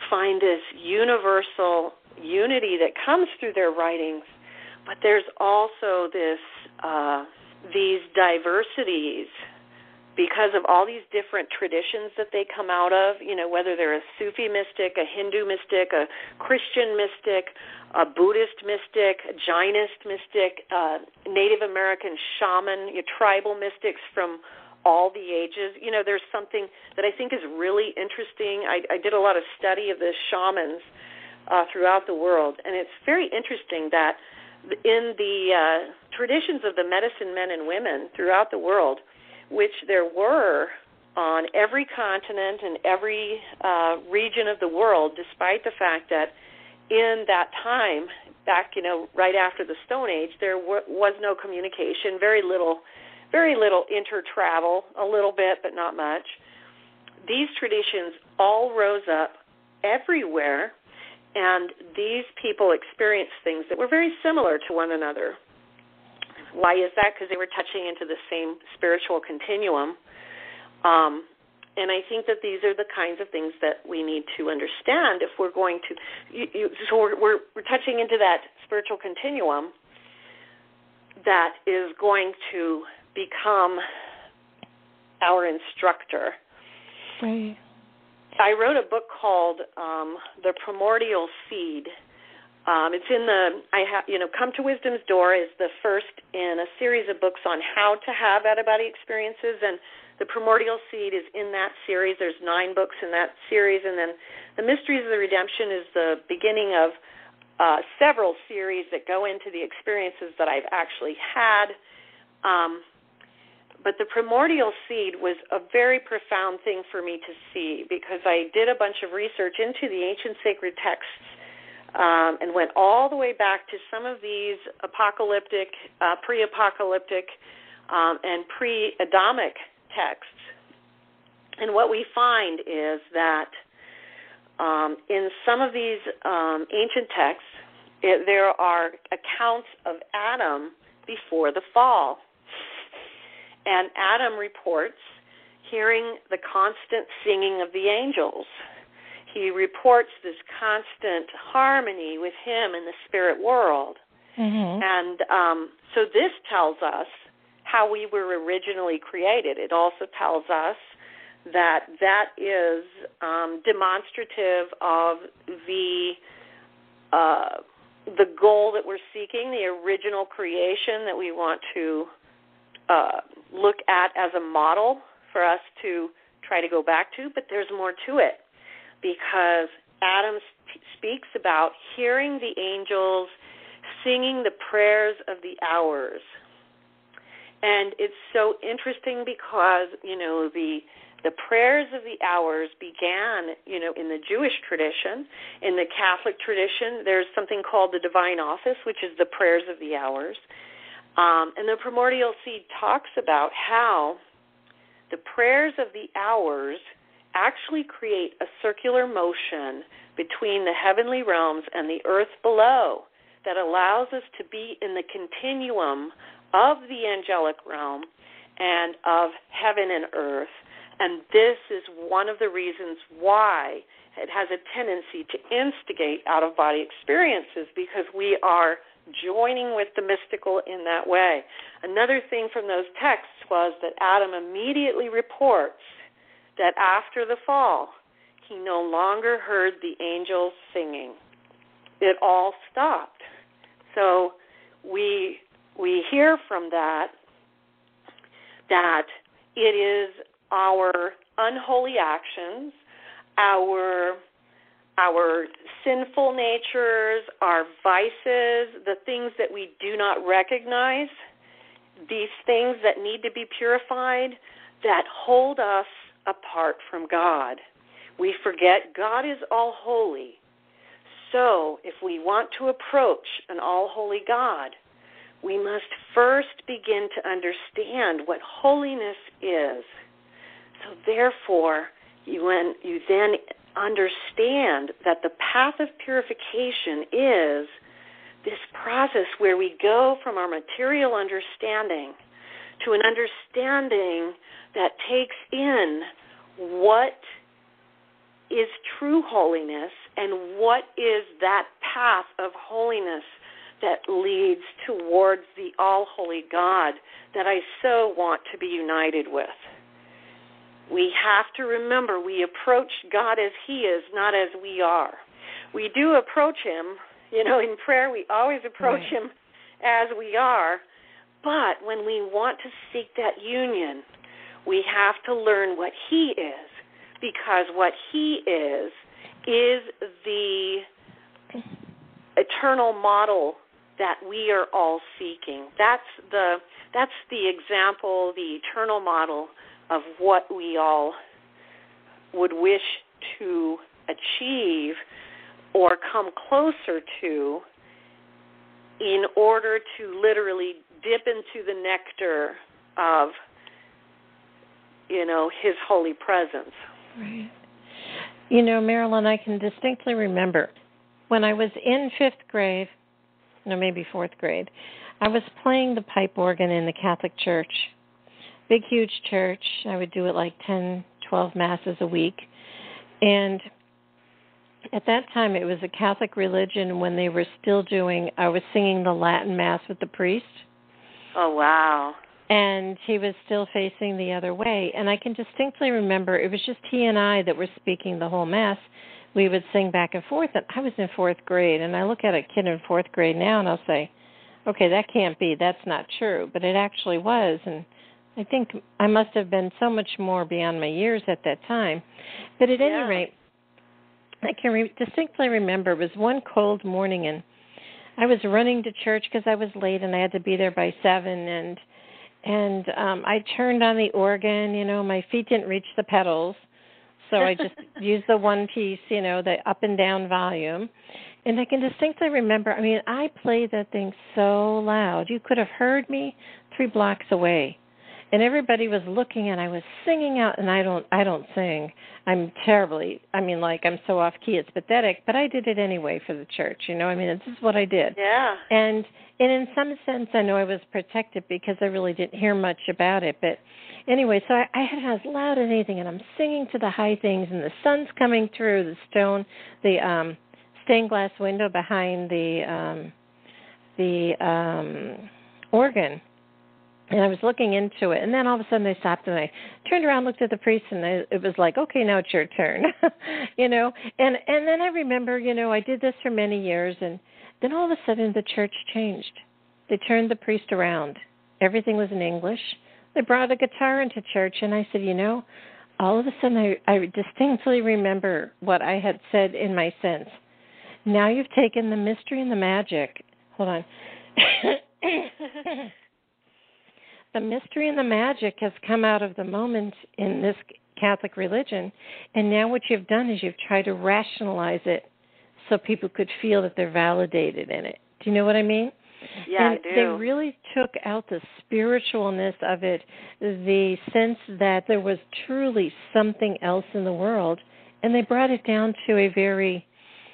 find this universal unity that comes through their writings, but there's also these diversities because of all these different traditions that they come out of, whether they're a Sufi mystic, a Hindu mystic, a Christian mystic, a Buddhist mystic, a Jainist mystic, Native American shaman, tribal mystics from all the ages. There's something that I think is really interesting. I did a lot of study of the shamans throughout the world, and it's very interesting that in the traditions of the medicine men and women throughout the world, which there were on every continent and every region of the world, despite the fact that in that time, back, right after the Stone Age, there was no communication, very little intertravel, a little bit, but not much. These traditions all rose up everywhere, and these people experienced things that were very similar to one another. Why is that? Because they were touching into the same spiritual continuum. And I think that these are the kinds of things that we need to understand if we're going to. So we're touching into that spiritual continuum that is going to become our instructor. Right. I wrote a book called The Primordial Seed. It's in Come to Wisdom's Door is the first in a series of books on how to have out-of-body experiences, and The Primordial Seed is in that series. There's 9 books in that series, and then The Mysteries of the Redemption is the beginning of several series that go into the experiences that I've actually had. But The Primordial Seed was a very profound thing for me to see because I did a bunch of research into the ancient sacred texts and went all the way back to some of these apocalyptic, pre-apocalyptic, and pre-Adamic texts. And what we find is that in some of these ancient texts, there are accounts of Adam before the fall. And Adam reports hearing the constant singing of the angels. He reports this constant harmony with him in the spirit world. Mm-hmm. And so this tells us how we were originally created. It also tells us that is demonstrative of the goal that we're seeking, the original creation that we want to look at as a model for us to try to go back to. But there's more to it, because Adam speaks about hearing the angels singing the prayers of the hours. And it's so interesting because, the prayers of the hours began, in the Jewish tradition. In the Catholic tradition, there's something called the Divine Office, which is the prayers of the hours. And the Primordial Seed talks about how the prayers of the hours actually create a circular motion between the heavenly realms and the earth below that allows us to be in the continuum of the angelic realm and of heaven and earth. And this is one of the reasons why it has a tendency to instigate out-of-body experiences, because we are joining with the mystical in that way. Another thing from those texts was that Adam immediately reports that after the fall, he no longer heard the angels singing. It all stopped. So we hear from that it is our unholy actions, our sinful natures, our vices, the things that we do not recognize, these things that need to be purified, that hold us apart from God. We forget God is all holy. So if we want to approach an all-holy God, we must first begin to understand what holiness is. So therefore, when you then understand that the path of purification is this process where we go from our material understanding to an understanding that takes in what is true holiness, and what is that path of holiness that leads towards the all-holy God that I so want to be united with. We have to remember we approach God as He is, not as we are. We do approach Him, in prayer we always approach Him as we are, but when we want to seek that union, we have to learn what He is, because what He is the eternal model that we are all seeking. That's the example, the eternal model of what we all would wish to achieve or come closer to in order to literally dip into the nectar of, His holy presence. Right. Marilyn, I can distinctly remember when I was in 5th grade, maybe 4th grade, I was playing the pipe organ in the Catholic Church. Big, huge church. I would do it like 10, 12 masses a week. And at that time, it was a Catholic religion when they were still I was singing the Latin Mass with the priest. Oh, wow. And he was still facing the other way. And I can distinctly remember it was just he and I that were speaking the whole Mass. We would sing back and forth. And I was in 4th grade. And I look at a kid in 4th grade now and I'll say, okay, that can't be. That's not true. But it actually was. And I think I must have been so much more beyond my years at that time. But at any rate, I can distinctly remember it was one cold morning and I was running to church because I was late and I had to be there by 7. And I turned on the organ, my feet didn't reach the pedals. So I just used the one piece, the up and down volume. And I can distinctly remember, I played that thing so loud. You could have heard me 3 blocks away. And everybody was looking and I was singing out, and I don't sing. I'm terribly, I'm so off key, it's pathetic, but I did it anyway for the church, this is what I did. Yeah. And in some sense, I know I was protected because I really didn't hear much about it. But anyway, so I had as loud as anything, and I'm singing to the high things, and the sun's coming through the stained glass window behind the organ. And I was looking into it, and then all of a sudden they stopped, and I turned around, looked at the priest, and it was like, okay, now it's your turn, And then I remember, I did this for many years, and then all of a sudden the church changed. They turned the priest around. Everything was in English. They brought a guitar into church, and I said, all of a sudden I distinctly remember what I had said in my sense. Now you've taken the mystery and the magic. Hold on. The mystery and the magic has come out of the moment in this Catholic religion, and now what you've done is you've tried to rationalize it so people could feel that they're validated in it. Do you know what I mean? Yeah, and I do. They really took out the spiritualness of it, the sense that there was truly something else in the world, and they brought it down to a very,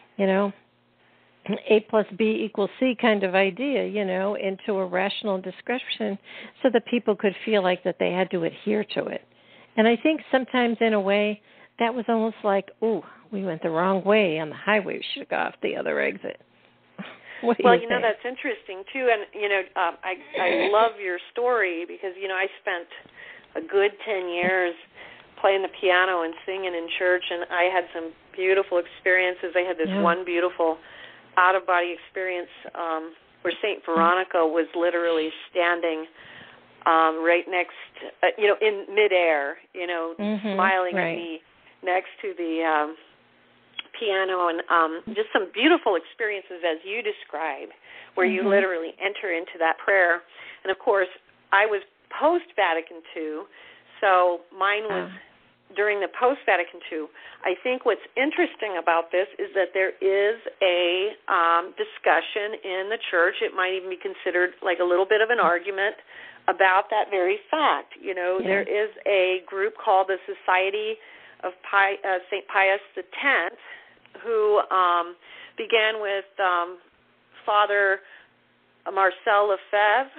A plus B equals C kind of idea, into a rational description so that people could feel like that they had to adhere to it. And I think sometimes in a way that was almost like, ooh, we went the wrong way on the highway. We should have got off the other exit. What do you think? That's interesting, too. And, I love your story because, I spent a good 10 years playing the piano and singing in church, and I had some beautiful experiences. I had this one beautiful out-of-body experience where St. Veronica was literally standing right next, in midair, smiling at me next to the piano, and just some beautiful experiences as you describe, where you literally enter into that prayer. And, of course, I was post-Vatican II, so mine was during the post-Vatican II. I think what's interesting about this is that there is a discussion in the church. It might even be considered like a little bit of an argument about that very fact. There is a group called the Society of St. Pius X, who began with Father Marcel Lefebvre,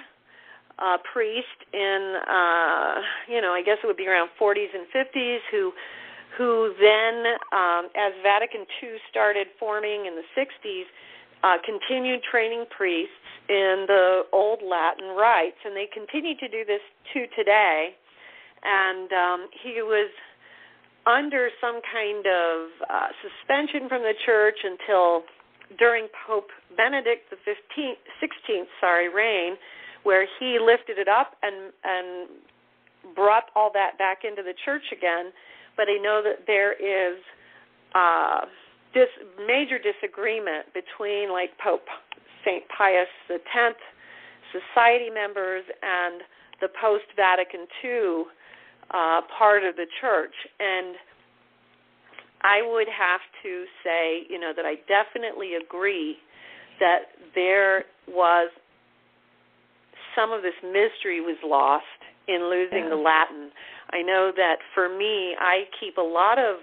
priest in, I guess it would be around 40s and 50s, who who then, as Vatican II started forming in the 60s, continued training priests in the old Latin rites, and they continue to do this to today. And he was under some kind of suspension from the church until during Pope Benedict XVI reign, where he lifted it up and brought all that back into the church again. But I know that there is this major disagreement between, like, Pope St. Pius X society members and the post-Vatican II part of the church. And I would have to say, that I definitely agree that there was some of this mystery was lost in losing the Latin. I know that for me, I keep a lot of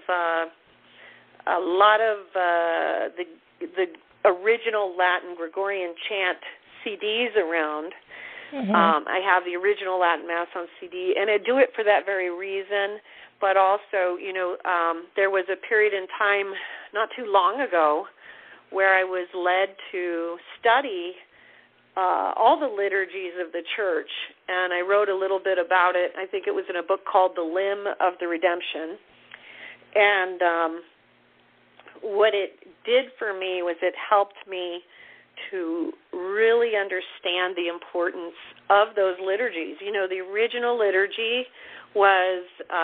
the original Latin Gregorian chant CDs around. Mm-hmm. I have the original Latin Mass on CD, and I do it for that very reason. But also, there was a period in time not too long ago where I was led to study all the liturgies of the church, and I wrote a little bit about it. I think it was in a book called The Limb of the Redemption. And what it did for me was it helped me to really understand the importance of those liturgies. The original liturgy was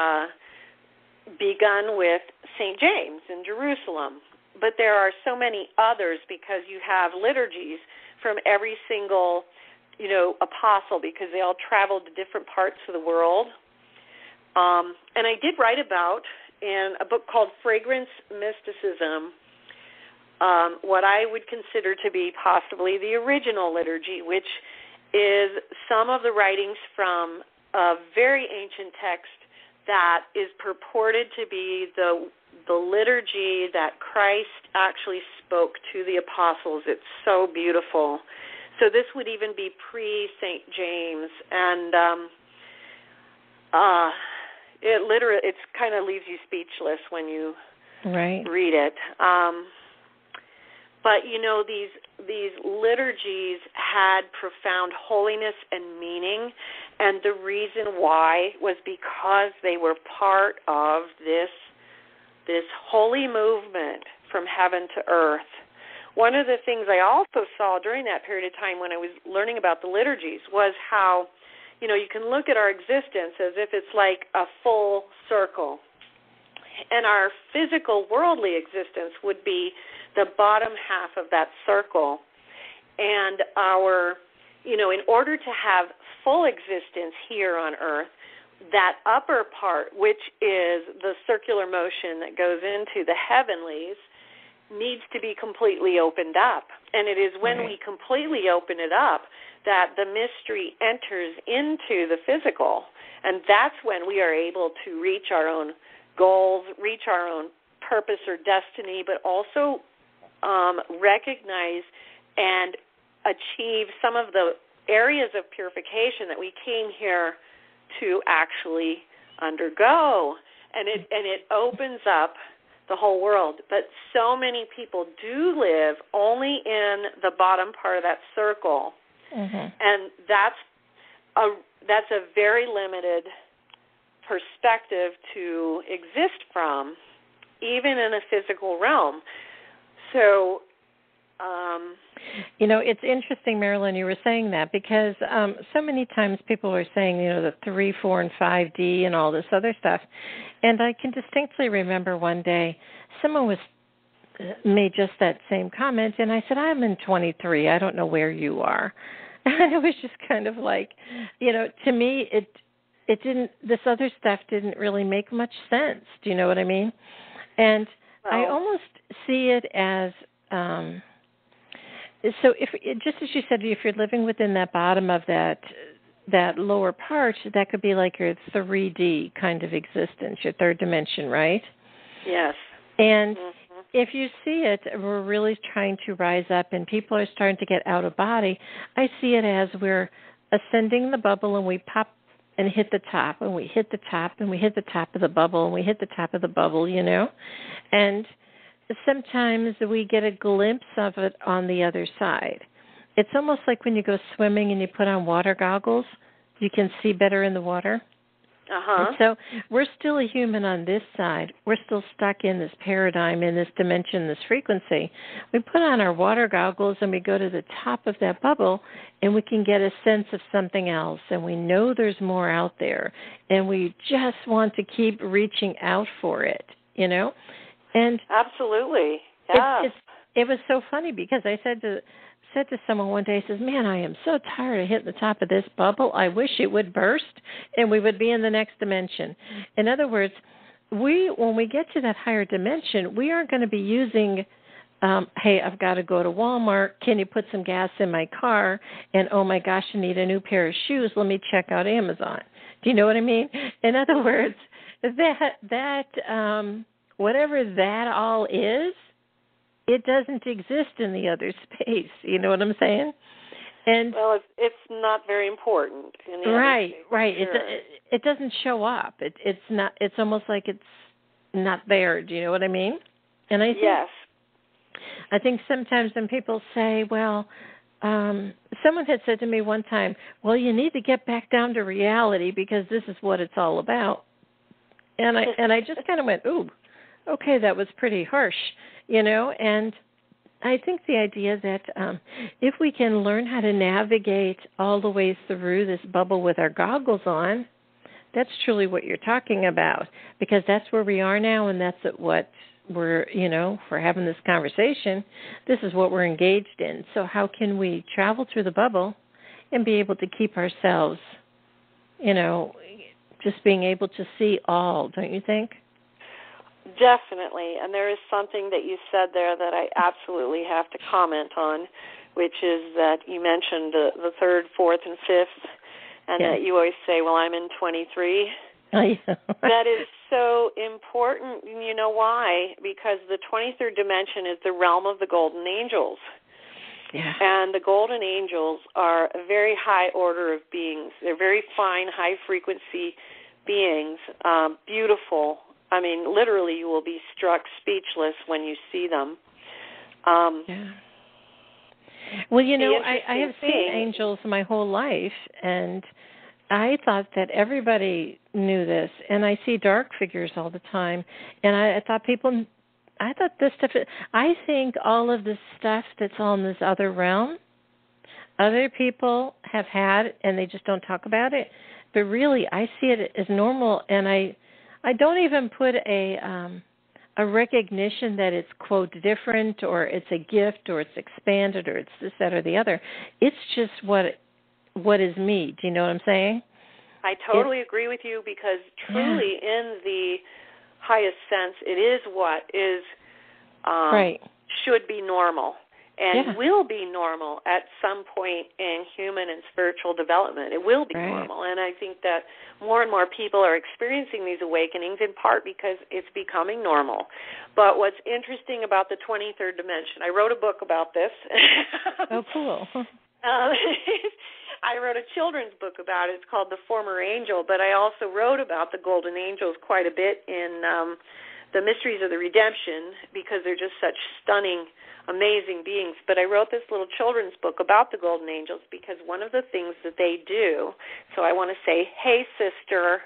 begun with St. James in Jerusalem, but there are so many others because you have liturgies from every single, apostle, because they all traveled to different parts of the world. And I did write about, in a book called Fragrance Mysticism, what I would consider to be possibly the original liturgy, which is some of the writings from a very ancient text that is purported to be the liturgy that Christ actually spoke to the apostles. It's so beautiful. So this would even be pre-St. James, and it kind of leaves you speechless when you read it. But these liturgies had profound holiness and meaning, and the reason why was because they were part of this holy movement from heaven to earth. One of the things I also saw during that period of time when I was learning about the liturgies was how, you can look at our existence as if it's like a full circle. And our physical, worldly existence would be the bottom half of that circle. And in order to have full existence here on earth, that upper part, which is the circular motion that goes into the heavenlies, needs to be completely opened up. And it is when we completely open it up that the mystery enters into the physical. And that's when we are able to reach our own goals, reach our own purpose or destiny, but also recognize and achieve some of the areas of purification that we came here to actually undergo, and it opens up the whole world. But so many people do live only in the bottom part of that circle, and that's a very limited perspective to exist from, even in a physical realm. So it's interesting, Marilyn, you were saying that, because so many times people are saying, the 3, 4, and 5D and all this other stuff. And I can distinctly remember one day someone made just that same comment, and I said, I'm in 23. I don't know where you are. And it was just kind of like, to me, it didn't, this other stuff didn't really make much sense. Do you know what I mean? And I almost see it as, so if, just as you said, if you're living within that bottom of that lower part, that could be like your 3D kind of existence, your third dimension, right? Yes. And if you see it, we're really trying to rise up, and people are starting to get out of body. I see it as we're ascending the bubble, and we pop and hit the top, and we hit the top, and we hit the top of the bubble, and we hit the top of the bubble, you know. And sometimes we get a glimpse of it on the other side. It's almost like when you go swimming and you put on water goggles, you can see better in the water. Uh-huh. And so we're still a human on this side. We're still stuck in this paradigm, in this dimension, this frequency. We put on our water goggles and we go to the top of that bubble, and we can get a sense of something else, and we know there's more out there, and we just want to keep reaching out for it, you know? And absolutely. Yeah. It was so funny because I said to someone one day, says, man, I am so tired of hitting the top of this bubble. I wish it would burst and we would be in the next dimension. In other words, when we get to that higher dimension, we aren't going to be using, hey, I've got to go to Walmart. Can you put some gas in my car? And, oh, my gosh, I need a new pair of shoes. Let me check out Amazon. Do you know what I mean? In other words, whatever that all is, it doesn't exist in the other space. You know what I'm saying? And well, it's not very important in the right, other space. Right. Sure. It doesn't show up. It's not. It's almost like it's not there. Do you know what I mean? And I think, yes. I think sometimes when people say, well, someone had said to me one time, well, you need to get back down to reality because this is what it's all about. And I just kind of went, ooh, okay, that was pretty harsh. You know, and I think the idea that if we can learn how to navigate all the way through this bubble with our goggles on, that's truly what you're talking about, because that's where we are now, and that's what we're, you know, for having this conversation, this is what we're engaged in. So how can we travel through the bubble and be able to keep ourselves, you know, just being able to see all, don't you think? Definitely, and there is something that you said there that I absolutely have to comment on, which is that you mentioned the third, fourth, and fifth, and that you always say, well, I'm in 23. Oh, yeah. That is so important. You know why? Because the 23rd dimension is the realm of the golden angels. Yeah. And the golden angels are a very high order of beings. They're very fine, high-frequency beings, beautiful. I mean, literally, you will be struck speechless when you see them. Yeah. Well, you know, I have seen angels my whole life, and I thought that everybody knew this. And I see dark figures all the time, and I thought this stuff. I think all of this stuff that's on this other realm, other people have had, and they just don't talk about it. But really, I see it as normal, and I don't even put a recognition that it's, quote, different, or it's a gift, or it's expanded, or it's this, that, or the other. It's just what is me. Do you know what I'm saying? I totally agree with you, because truly in the highest sense, it is what is should be normal and will be normal at some point in human and spiritual development. It will be normal, and I think that more and more people are experiencing these awakenings in part because it's becoming normal. But what's interesting about the 23rd dimension, I wrote a book about this. Oh, cool. I wrote a children's book about it. It's called The Former Angel, but I also wrote about the golden angels quite a bit in The Mysteries of the Redemption, because they're just such stunning, amazing beings. But I wrote this little children's book about the golden angels because one of the things that they do, so I want to say, hey, sister.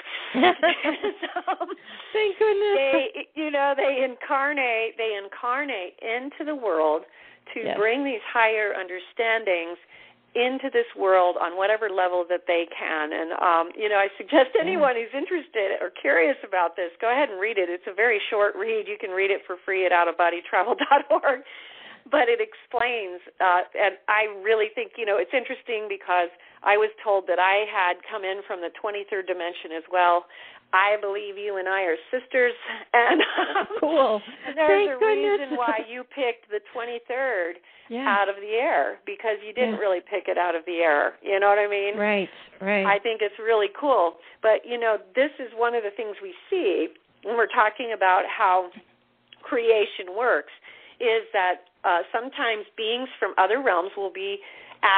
Thank goodness. They incarnate into the world to bring these higher understandings into this world on whatever level that they can. And, I suggest anyone who's interested or curious about this, go ahead and read it. It's a very short read. You can read it for free at outofbodytravel.org. But it explains, and I really think, it's interesting because I was told that I had come in from the 23rd dimension as well. I believe you and I are sisters, and cool. There's a reason why you picked the 23rd out of the air, because you didn't really pick it out of the air. You know what I mean? Right. I think it's really cool. But, this is one of the things we see when we're talking about how creation works, is that sometimes beings from other realms will be asked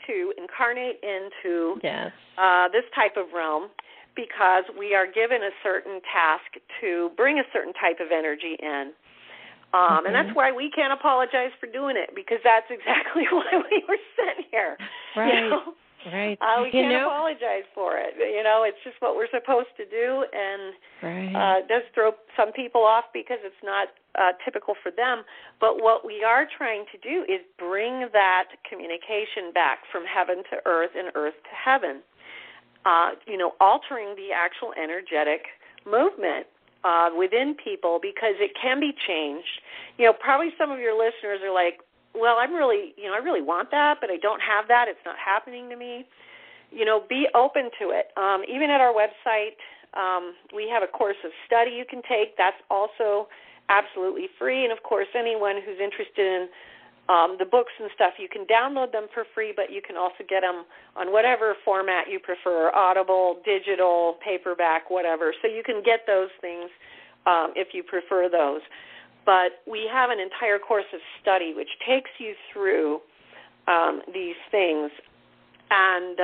to incarnate into yes. This type of realm because we are given a certain task to bring a certain type of energy in. And that's why we can't apologize for doing it, because that's exactly why we were sent here. Right. You know? Right. We can't apologize for it. You know, it's just what we're supposed to do, and it does throw some people off because it's not typical for them. But what we are trying to do is bring that communication back from heaven to earth and earth to heaven, you know, altering the actual energetic movement within people, because it can be changed. You know, probably some of your listeners are like, well, I really want that, but I don't have that. It's not happening to me. You know, be open to it. Even at our website, we have a course of study you can take. That's also absolutely free. And, of course, anyone who's interested in the books and stuff, you can download them for free, but you can also get them on whatever format you prefer, Audible, digital, paperback, whatever. So you can get those things if you prefer those. But we have an entire course of study which takes you through these things, and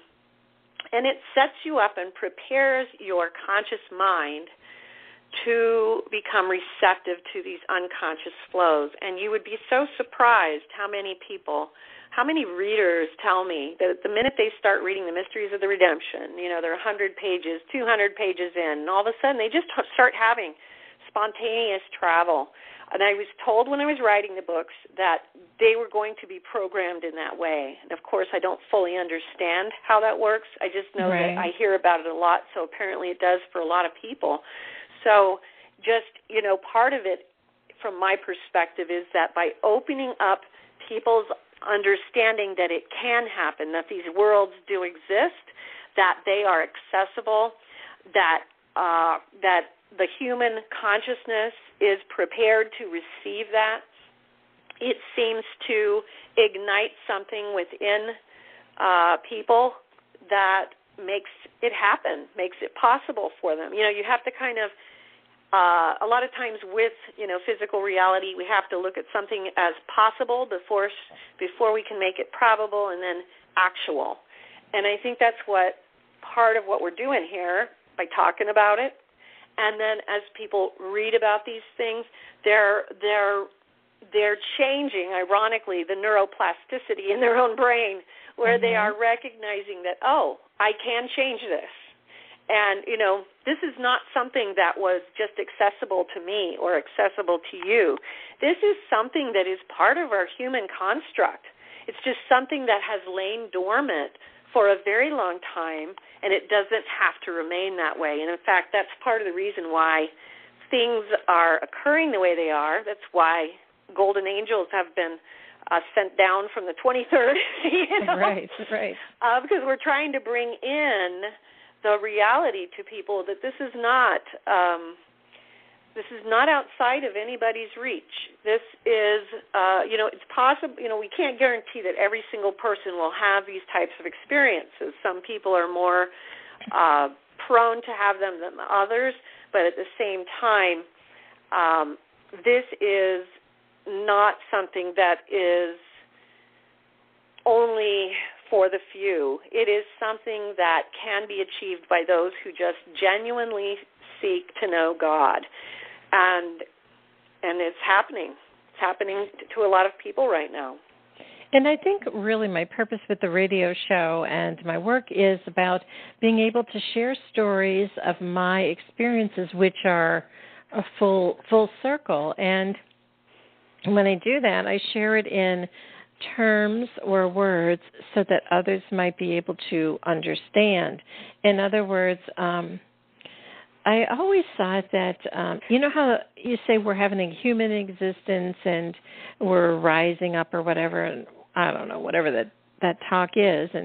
it sets you up and prepares your conscious mind to become receptive to these unconscious flows. And you would be so surprised how many readers tell me that the minute they start reading the Mysteries of the Redemption, you know, they're 100 pages, 200 pages in, and all of a sudden they just start having spontaneous travel. And I was told when I was writing the books that they were going to be programmed in that way. And, of course, I don't fully understand how that works. I just know that I hear about it a lot, so apparently it does for a lot of people. So just, you know, part of it from my perspective is that by opening up people's understanding that it can happen, that these worlds do exist, that they are accessible, that the human consciousness is prepared to receive that, it seems to ignite something within people that makes it happen, makes it possible for them. You know, you have to kind of, a lot of times with, you know, physical reality, we have to look at something as possible before we can make it probable and then actual. And I think that's part of what we're doing here by talking about it. And then as people read about these things, they're changing, ironically, the neuroplasticity in their own brain, where they are recognizing that, oh, I can change this. And, you know, this is not something that was just accessible to me or accessible to you. This is something that is part of our human construct. It's just something that has lain dormant for a very long time, and it doesn't have to remain that way. And, in fact, that's part of the reason why things are occurring the way they are. That's why golden angels have been sent down from the 23rd, you know? Right. Because we're trying to bring in the reality to people that this is not outside of anybody's reach. This is, you know, it's possible. You know, we can't guarantee that every single person will have these types of experiences. Some people are more prone to have them than others, but at the same time, this is not something that is only for the few. It is something that can be achieved by those who just genuinely seek to know God. And it's happening. It's happening to a lot of people right now. And I think really my purpose with the radio show and my work is about being able to share stories of my experiences, which are a full circle. And when I do that, I share it in terms or words so that others might be able to understand. In other words, I always thought that, you know how you say we're having a human existence and we're rising up or whatever, and I don't know, whatever that talk is, and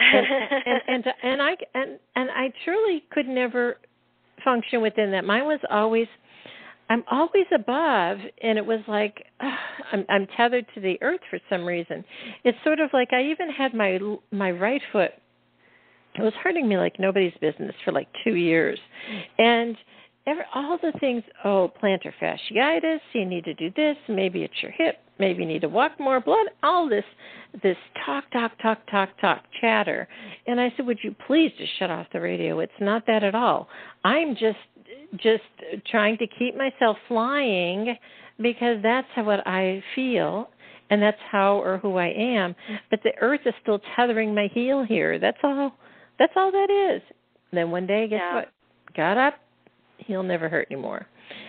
I truly could never function within that. Mine was always, I'm always above, and it was like I'm tethered to the earth for some reason. It's sort of like I even had my right foot. It was hurting me like nobody's business for like 2 years. And all the things, plantar fasciitis, you need to do this, maybe it's your hip, maybe you need to walk more, blood, all this talk, chatter. And I said, would you please just shut off the radio? It's not that at all. I'm just trying to keep myself flying because that's what I feel, and that's how or who I am. But the earth is still tethering my heel here. That's all that is. And then one day, guess what? Got up, heel never hurt anymore.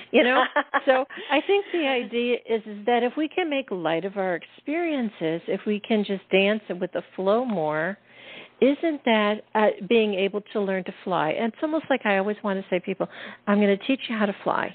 So I think the idea is that if we can make light of our experiences, if we can just dance with the flow more, isn't that being able to learn to fly? And it's almost like I always want to say to people, I'm going to teach you how to fly.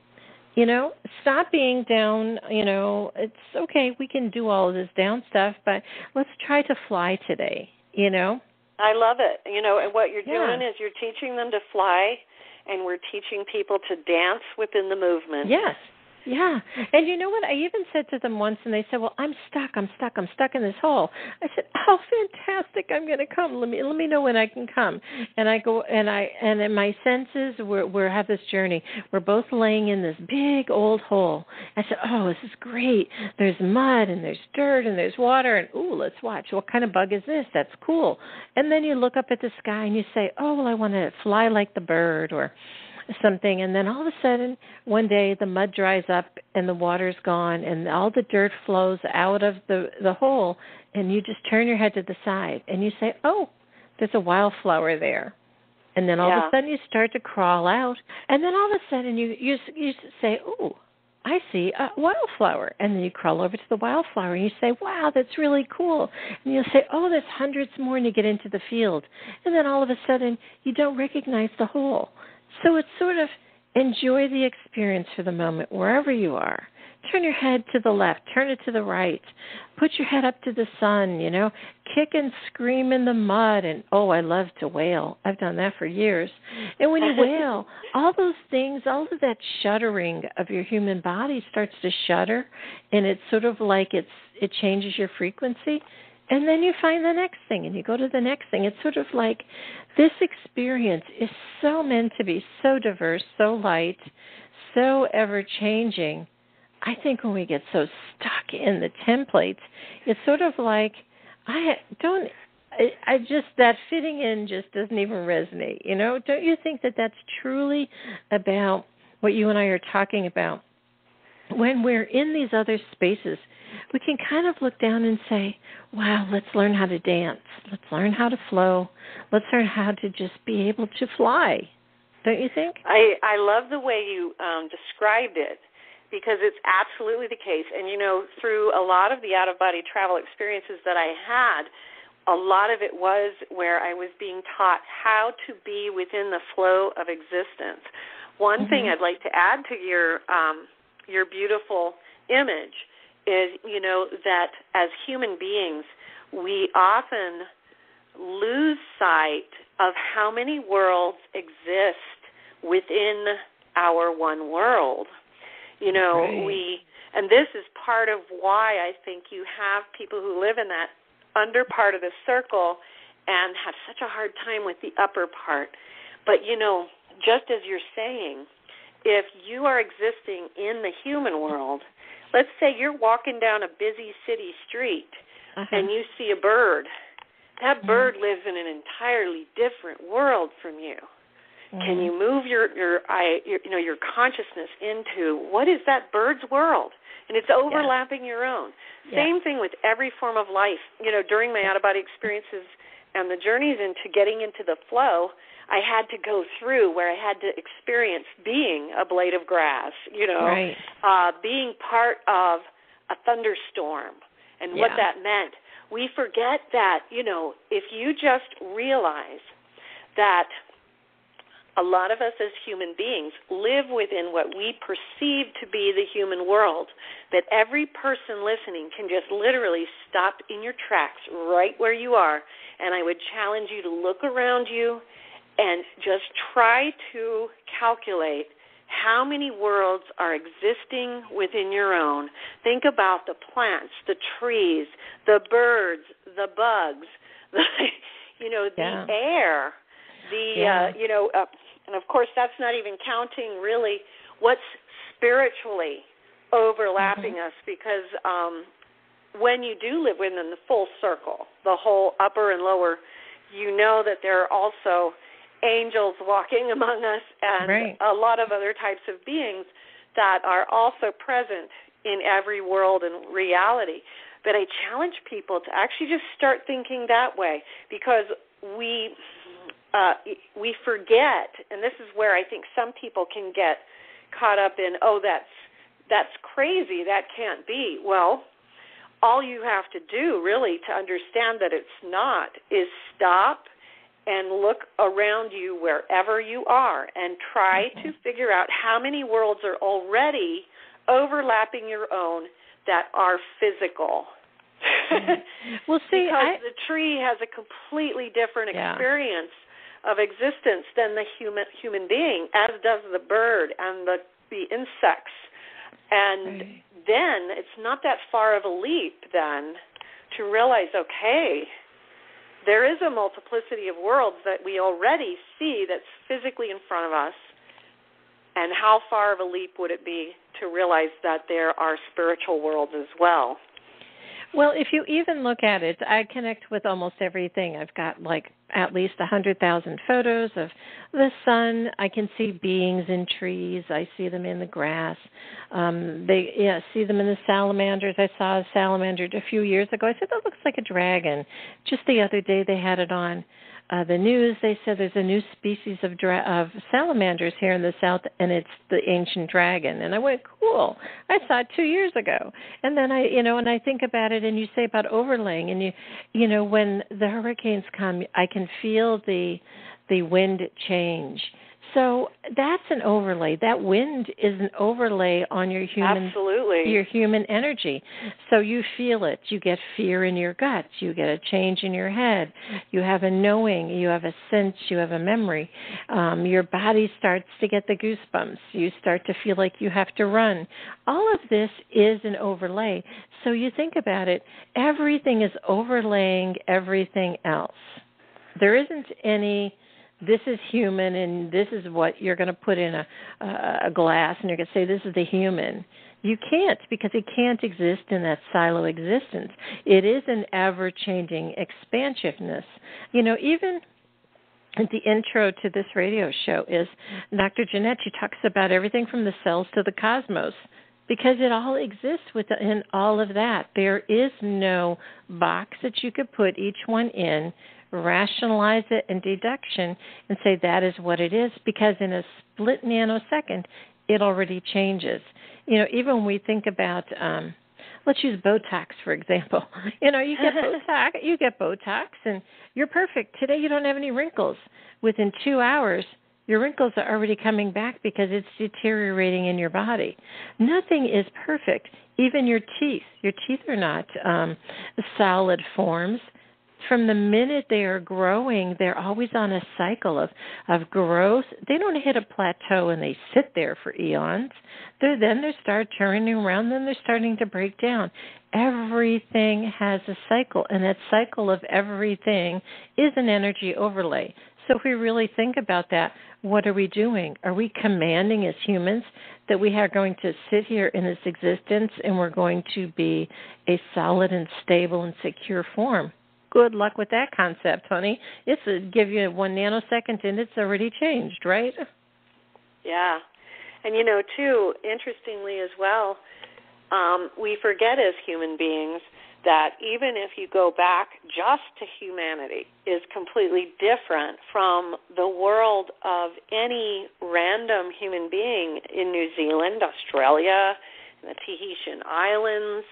Stop being down, it's okay, we can do all of this down stuff, but let's try to fly today, I love it. And what you're doing is you're teaching them to fly, and we're teaching people to dance within the movement. Yes. Yeah. And you know what? I even said to them once, and they said, well, I'm stuck in this hole. I said, oh, fantastic. I'm going to come. Let me know when I can come. And I go, and in my senses, we have this journey. We're both laying in this big old hole. I said, oh, this is great. There's mud, and there's dirt, and there's water, and ooh, let's watch. What kind of bug is this? That's cool. And then you look up at the sky, and you say, oh, well, I want to fly like the bird, or something, and then all of a sudden one day the mud dries up and the water's gone and all the dirt flows out of the hole, and you just turn your head to the side and you say, oh, there's a wildflower there. And then all of a sudden you start to crawl out, and then all of a sudden you say, oh, I see a wildflower. And then you crawl over to the wildflower and you say, wow, that's really cool. And you'll say, oh, there's hundreds more, and you get into the field. And then all of a sudden you don't recognize the hole. So it's sort of enjoy the experience for the moment wherever you are. Turn your head to the left, turn it to the right, put your head up to the sun, kick and scream in the mud. And, oh, I love to wail. I've done that for years. And when you wail, all those things, all of that shuddering of your human body starts to shudder, and it's sort of like it changes your frequency. And then you find the next thing, and you go to the next thing. It's sort of like this experience is so meant to be so diverse, so light, so ever-changing. I think when we get so stuck in the templates, it's sort of like that fitting in just doesn't even resonate. Don't you think that that's truly about what you and I are talking about? When we're in these other spaces, we can kind of look down and say, wow, let's learn how to dance. Let's learn how to flow. Let's learn how to just be able to fly. Don't you think? I love the way you described it, because it's absolutely the case. And, through a lot of the out-of-body travel experiences that I had, a lot of it was where I was being taught how to be within the flow of existence. One thing I'd like to add to your beautiful image is, that as human beings, we often lose sight of how many worlds exist within our one world. Right. And this is part of why I think you have people who live in that under part of the circle and have such a hard time with the upper part. But, just as you're saying, if you are existing in the human world, let's say you're walking down a busy city street and you see a bird. That bird lives in an entirely different world from you. Can you move your consciousness into what is that bird's world? And it's overlapping your own. Same thing with every form of life. During my out-of-body experiences and the journeys into getting into the flow, I had to go through where I had to experience being a blade of grass, being part of a thunderstorm and what that meant. We forget that, if you just realize that a lot of us as human beings live within what we perceive to be the human world, that every person listening can just literally stop in your tracks right where you are, and I would challenge you to look around you and just try to calculate how many worlds are existing within your own. Think about the plants, the trees, the birds, the bugs, the air, and of course that's not even counting really what's spiritually overlapping us, because when you do live within the full circle, the whole upper and lower, you know that there are also angels walking among us and a lot of other types of beings that are also present in every world and reality. But I challenge people to actually just start thinking that way, because we forget, and this is where I think some people can get caught up in, oh, that's crazy, that can't be. Well, all you have to do really to understand that it's not is stop and look around you wherever you are and try to figure out how many worlds are already overlapping your own that are physical. Well, see, because the tree has a completely different experience of existence than the human being, as does the bird and the insects. And then it's not that far of a leap then to realize, okay, there is a multiplicity of worlds that we already see that's physically in front of us, and how far of a leap would it be to realize that there are spiritual worlds as well? Well, if you even look at it, I connect with almost everything. I've got like at least 100,000 photos of the sun. I can see beings in trees. I see them in the grass. See them in the salamanders. I saw a salamander a few years ago. I said, that looks like a dragon. Just the other day they had it on the news. They said there's a new species of salamanders here in the south, and it's the ancient dragon. And I went, cool. I saw it 2 years ago. And then I think about it, and you say about overlaying, and you know, when the hurricanes come, I can feel the wind change. So that's an overlay. That wind is an overlay on your human energy. So you feel it. You get fear in your gut. You get a change in your head. You have a knowing. You have a sense. You have a memory. Your body starts to get the goosebumps. You start to feel like you have to run. All of this is an overlay. So you think about it. Everything is overlaying everything else. There isn't any, this is human and this is what you're going to put in a glass and you're going to say this is the human. You can't, because it can't exist in that silo existence. It is an ever-changing expansiveness. You know, even the intro to this radio show is Dr. Jeanette. She talks about everything from the cells to the cosmos, because it all exists within all of that. There is no box that you could put each one in, rationalize it in deduction, and say that is what it is, because in a split nanosecond, it already changes. You know, even when we think about, let's use Botox, for example. You know, you get Botox, and you're perfect. Today you don't have any wrinkles. Within 2 hours, your wrinkles are already coming back because it's deteriorating in your body. Nothing is perfect. Even your teeth. Your teeth are not solid forms. From the minute they are growing, they're always on a cycle of growth. They don't hit a plateau and they sit there for eons. Then they start turning around, then they're starting to break down. Everything has a cycle, and that cycle of everything is an energy overlay. So if we really think about that, what are we doing? Are we commanding as humans that we are going to sit here in this existence and we're going to be a solid and stable and secure form? Good luck with that concept, honey. It's give you 1 nanosecond and it's already changed, right? Yeah. And, you know, too, interestingly as well, we forget as human beings that even if you go back just to humanity is completely different from the world of any random human being in New Zealand, Australia, and the Tahitian Islands.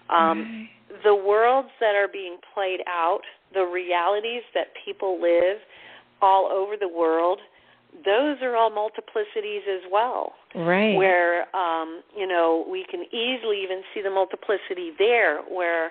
The worlds that are being played out, the realities that people live all over the world, those are all multiplicities as well. Right. Where, you know, we can easily even see the multiplicity there, where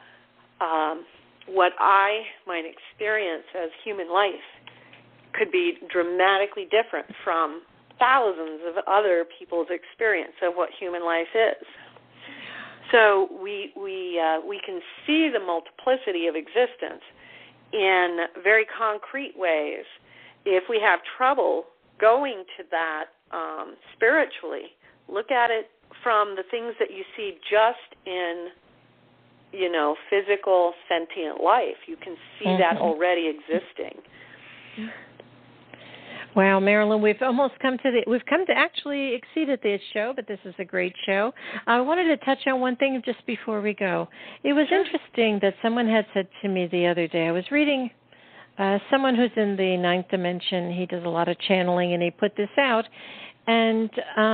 what I might experience as human life could be dramatically different from thousands of other people's experience of what human life is. So we can see the multiplicity of existence in very concrete ways. If we have trouble going to that spiritually, look at it from the things that you see just in, physical sentient life. You can see that already existing. Wow, Marilyn, we've come to actually exceeded this show, but this is a great show. I wanted to touch on one thing just before we go. It was interesting that someone had said to me the other day, I was reading someone who's in the ninth dimension. He does a lot of channeling, and he put this out, and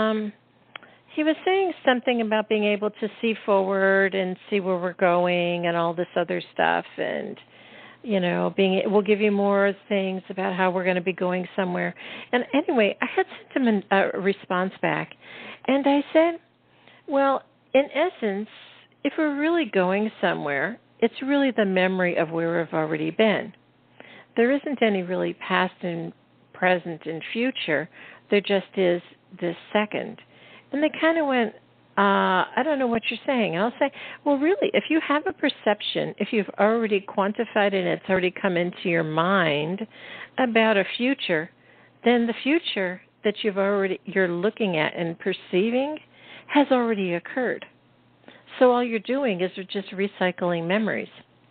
he was saying something about being able to see forward and see where we're going and all this other stuff, and we'll give you more things about how we're going to be going somewhere. And anyway, I had sent him a response back, and I said, well, in essence, if we're really going somewhere, it's really the memory of where we've already been. There isn't any really past and present and future. There just is this second. And they kind of went, I don't know what you're saying. And I'll say, well, really, if you have a perception, if you've already quantified it and it's already come into your mind about a future, then the future that you're looking at and perceiving has already occurred. So all you're doing is just recycling memories.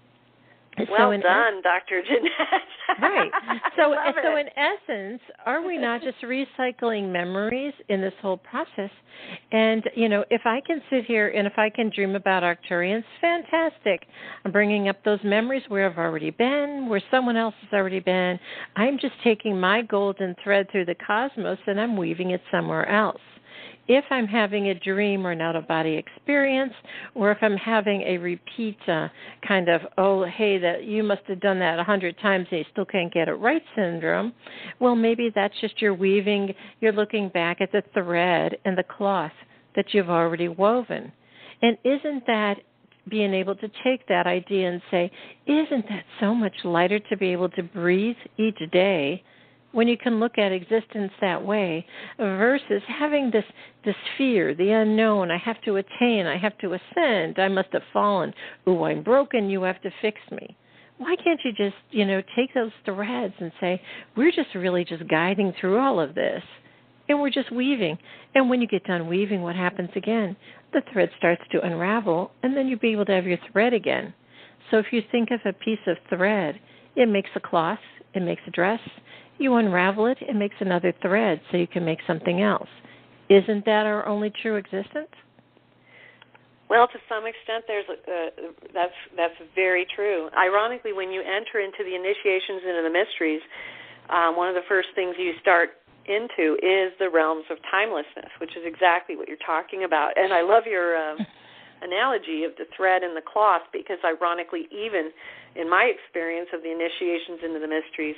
Well done, Dr. Jeanette. Right. So in essence, are we not just recycling memories in this whole process? And, if I can sit here and if I can dream about Arcturians, fantastic. I'm bringing up those memories where I've already been, where someone else has already been. I'm just taking my golden thread through the cosmos and I'm weaving it somewhere else. If I'm having a dream or an out-of-body experience, or if I'm having a repeat kind of, that you must have done that 100 times and you still can't get it right syndrome, well, maybe that's just you're looking back at the thread and the cloth that you've already woven. And isn't that being able to take that idea and say, isn't that so much lighter to be able to breathe each day when you can look at existence that way, versus having this fear, the unknown, I have to attain, I have to ascend, I must have fallen, ooh, I'm broken, you have to fix me. Why can't you just, take those threads and say, we're just really just guiding through all of this, and we're just weaving. And when you get done weaving, what happens again? The thread starts to unravel, and then you'll be able to have your thread again. So if you think of a piece of thread, it makes a cloth, it makes a dress. You unravel it, it makes another thread so you can make something else. Isn't that our only true existence? Well, to some extent, that's very true. Ironically, when you enter into the initiations into the mysteries, one of the first things you start into is the realms of timelessness, which is exactly what you're talking about. And I love your analogy of the thread and the cloth, because ironically, even in my experience of the initiations into the mysteries,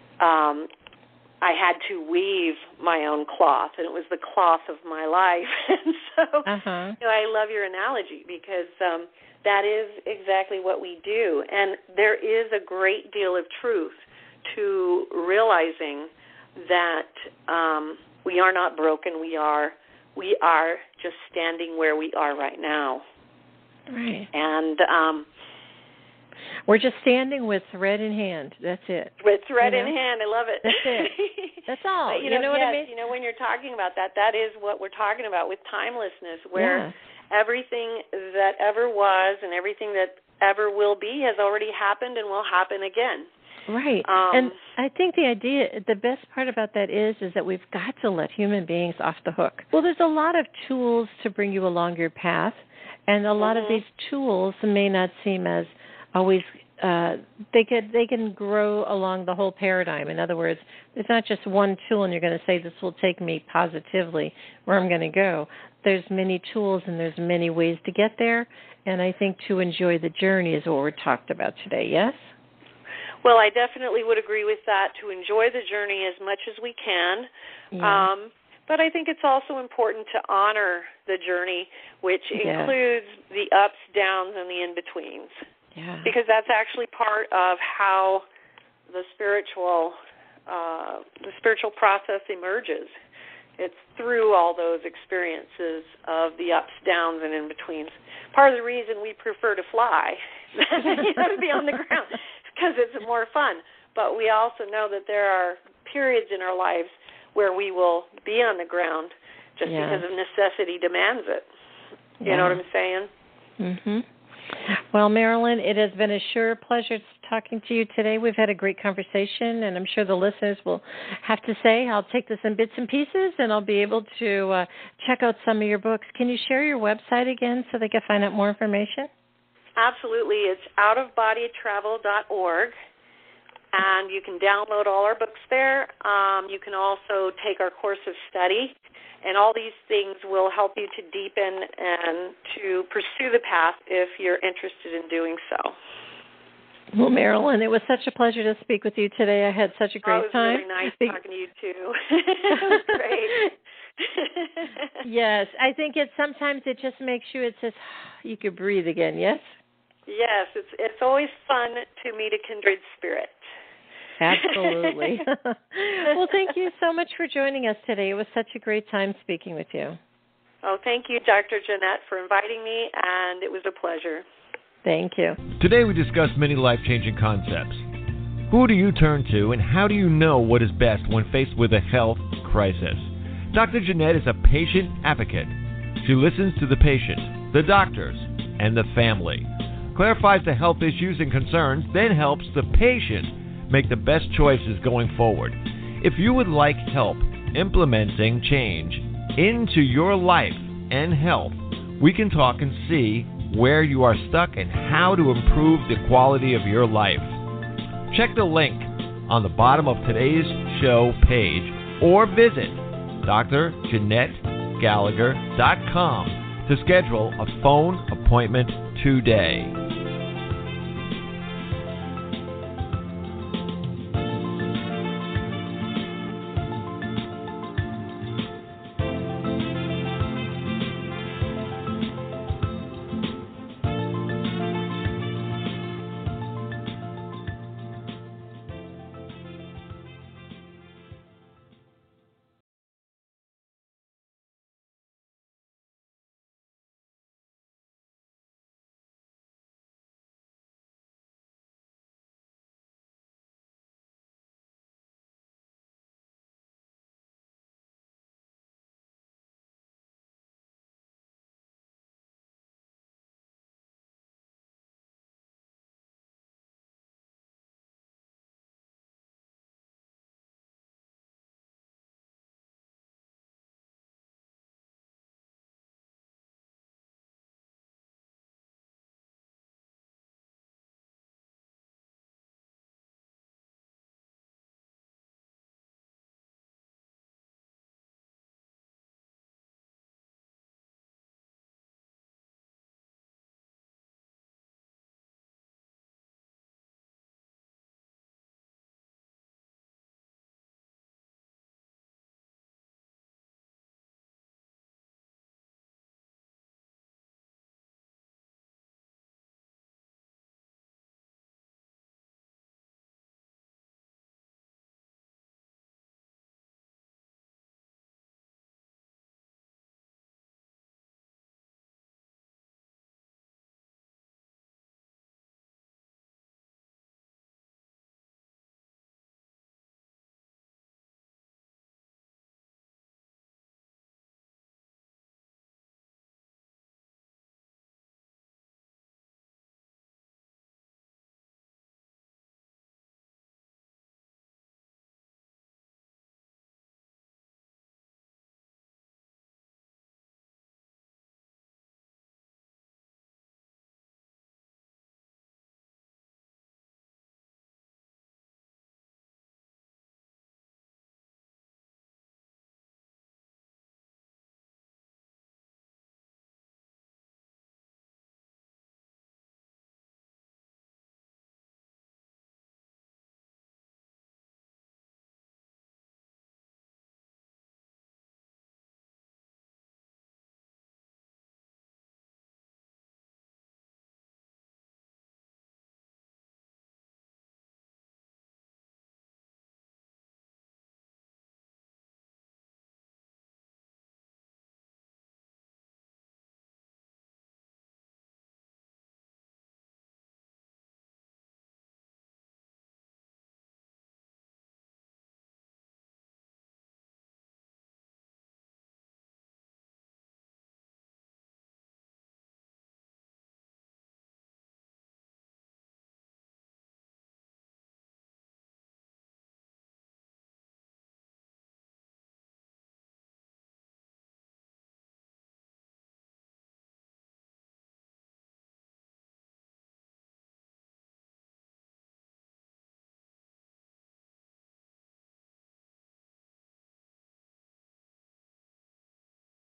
I had to weave my own cloth, and it was the cloth of my life. And so, I love your analogy, because that is exactly what we do. And there is a great deal of truth to realizing that we are not broken. We are just standing where we are right now. Right. And we're just standing with thread in hand. That's it. With thread in hand. I love it. That's it. That's all. But, you know what I mean? When you're talking about that, that is what we're talking about with timelessness, where everything that ever was and everything that ever will be has already happened and will happen again. Right. And I think the best part about that is that we've got to let human beings off the hook. Well, there's a lot of tools to bring you along your path, and a lot of these tools may not seem as always, they can grow along the whole paradigm. In other words, it's not just one tool and you're going to say this will take me positively where I'm going to go. There's many tools and there's many ways to get there, and I think to enjoy the journey is what we're talked about today, yes? Well, I definitely would agree with that, to enjoy the journey as much as we can. Yeah. But I think it's also important to honor the journey, which includes the ups, downs, and the in-betweens. Yeah. Because that's actually part of how the spiritual process emerges. It's through all those experiences of the ups, downs, and in-betweens. Part of the reason we prefer to fly, to be on the ground, because it's more fun. But we also know that there are periods in our lives where we will be on the ground just because of necessity demands it. You know what I'm saying? Mm-hmm. Well, Marilyn, it has been a sure pleasure talking to you today. We've had a great conversation, and I'm sure the listeners will have to say, I'll take this in bits and pieces, and I'll be able to check out some of your books. Can you share your website again so they can find out more information? Absolutely. It's outofbodytravel.org, and you can download all our books there. You can also take our course of study, and all these things will help you to deepen and to pursue the path if you're interested in doing so. Well, Marilyn, it was such a pleasure to speak with you today. I had such a great time. It was really nice talking to you, too. It was great. Yes, I think sometimes it just makes you, you could breathe again, yes? Yes, it's always fun to meet a kindred spirit. Absolutely. Well, thank you so much for joining us today. It was such a great time speaking with you. Oh, thank you, Dr. Jeanette, for inviting me, and it was a pleasure. Thank you. Today we discussed many life-changing concepts. Who do you turn to, and how do you know what is best when faced with a health crisis? Dr. Jeanette is a patient advocate. She listens to the patient, the doctors, and the family, clarifies the health issues and concerns, then helps the patient make the best choices going forward. If you would like help implementing change into your life and health, we can talk and see where you are stuck and how to improve the quality of your life. Check the link on the bottom of today's show page or visit drjeanettegallagher.com to schedule a phone appointment today.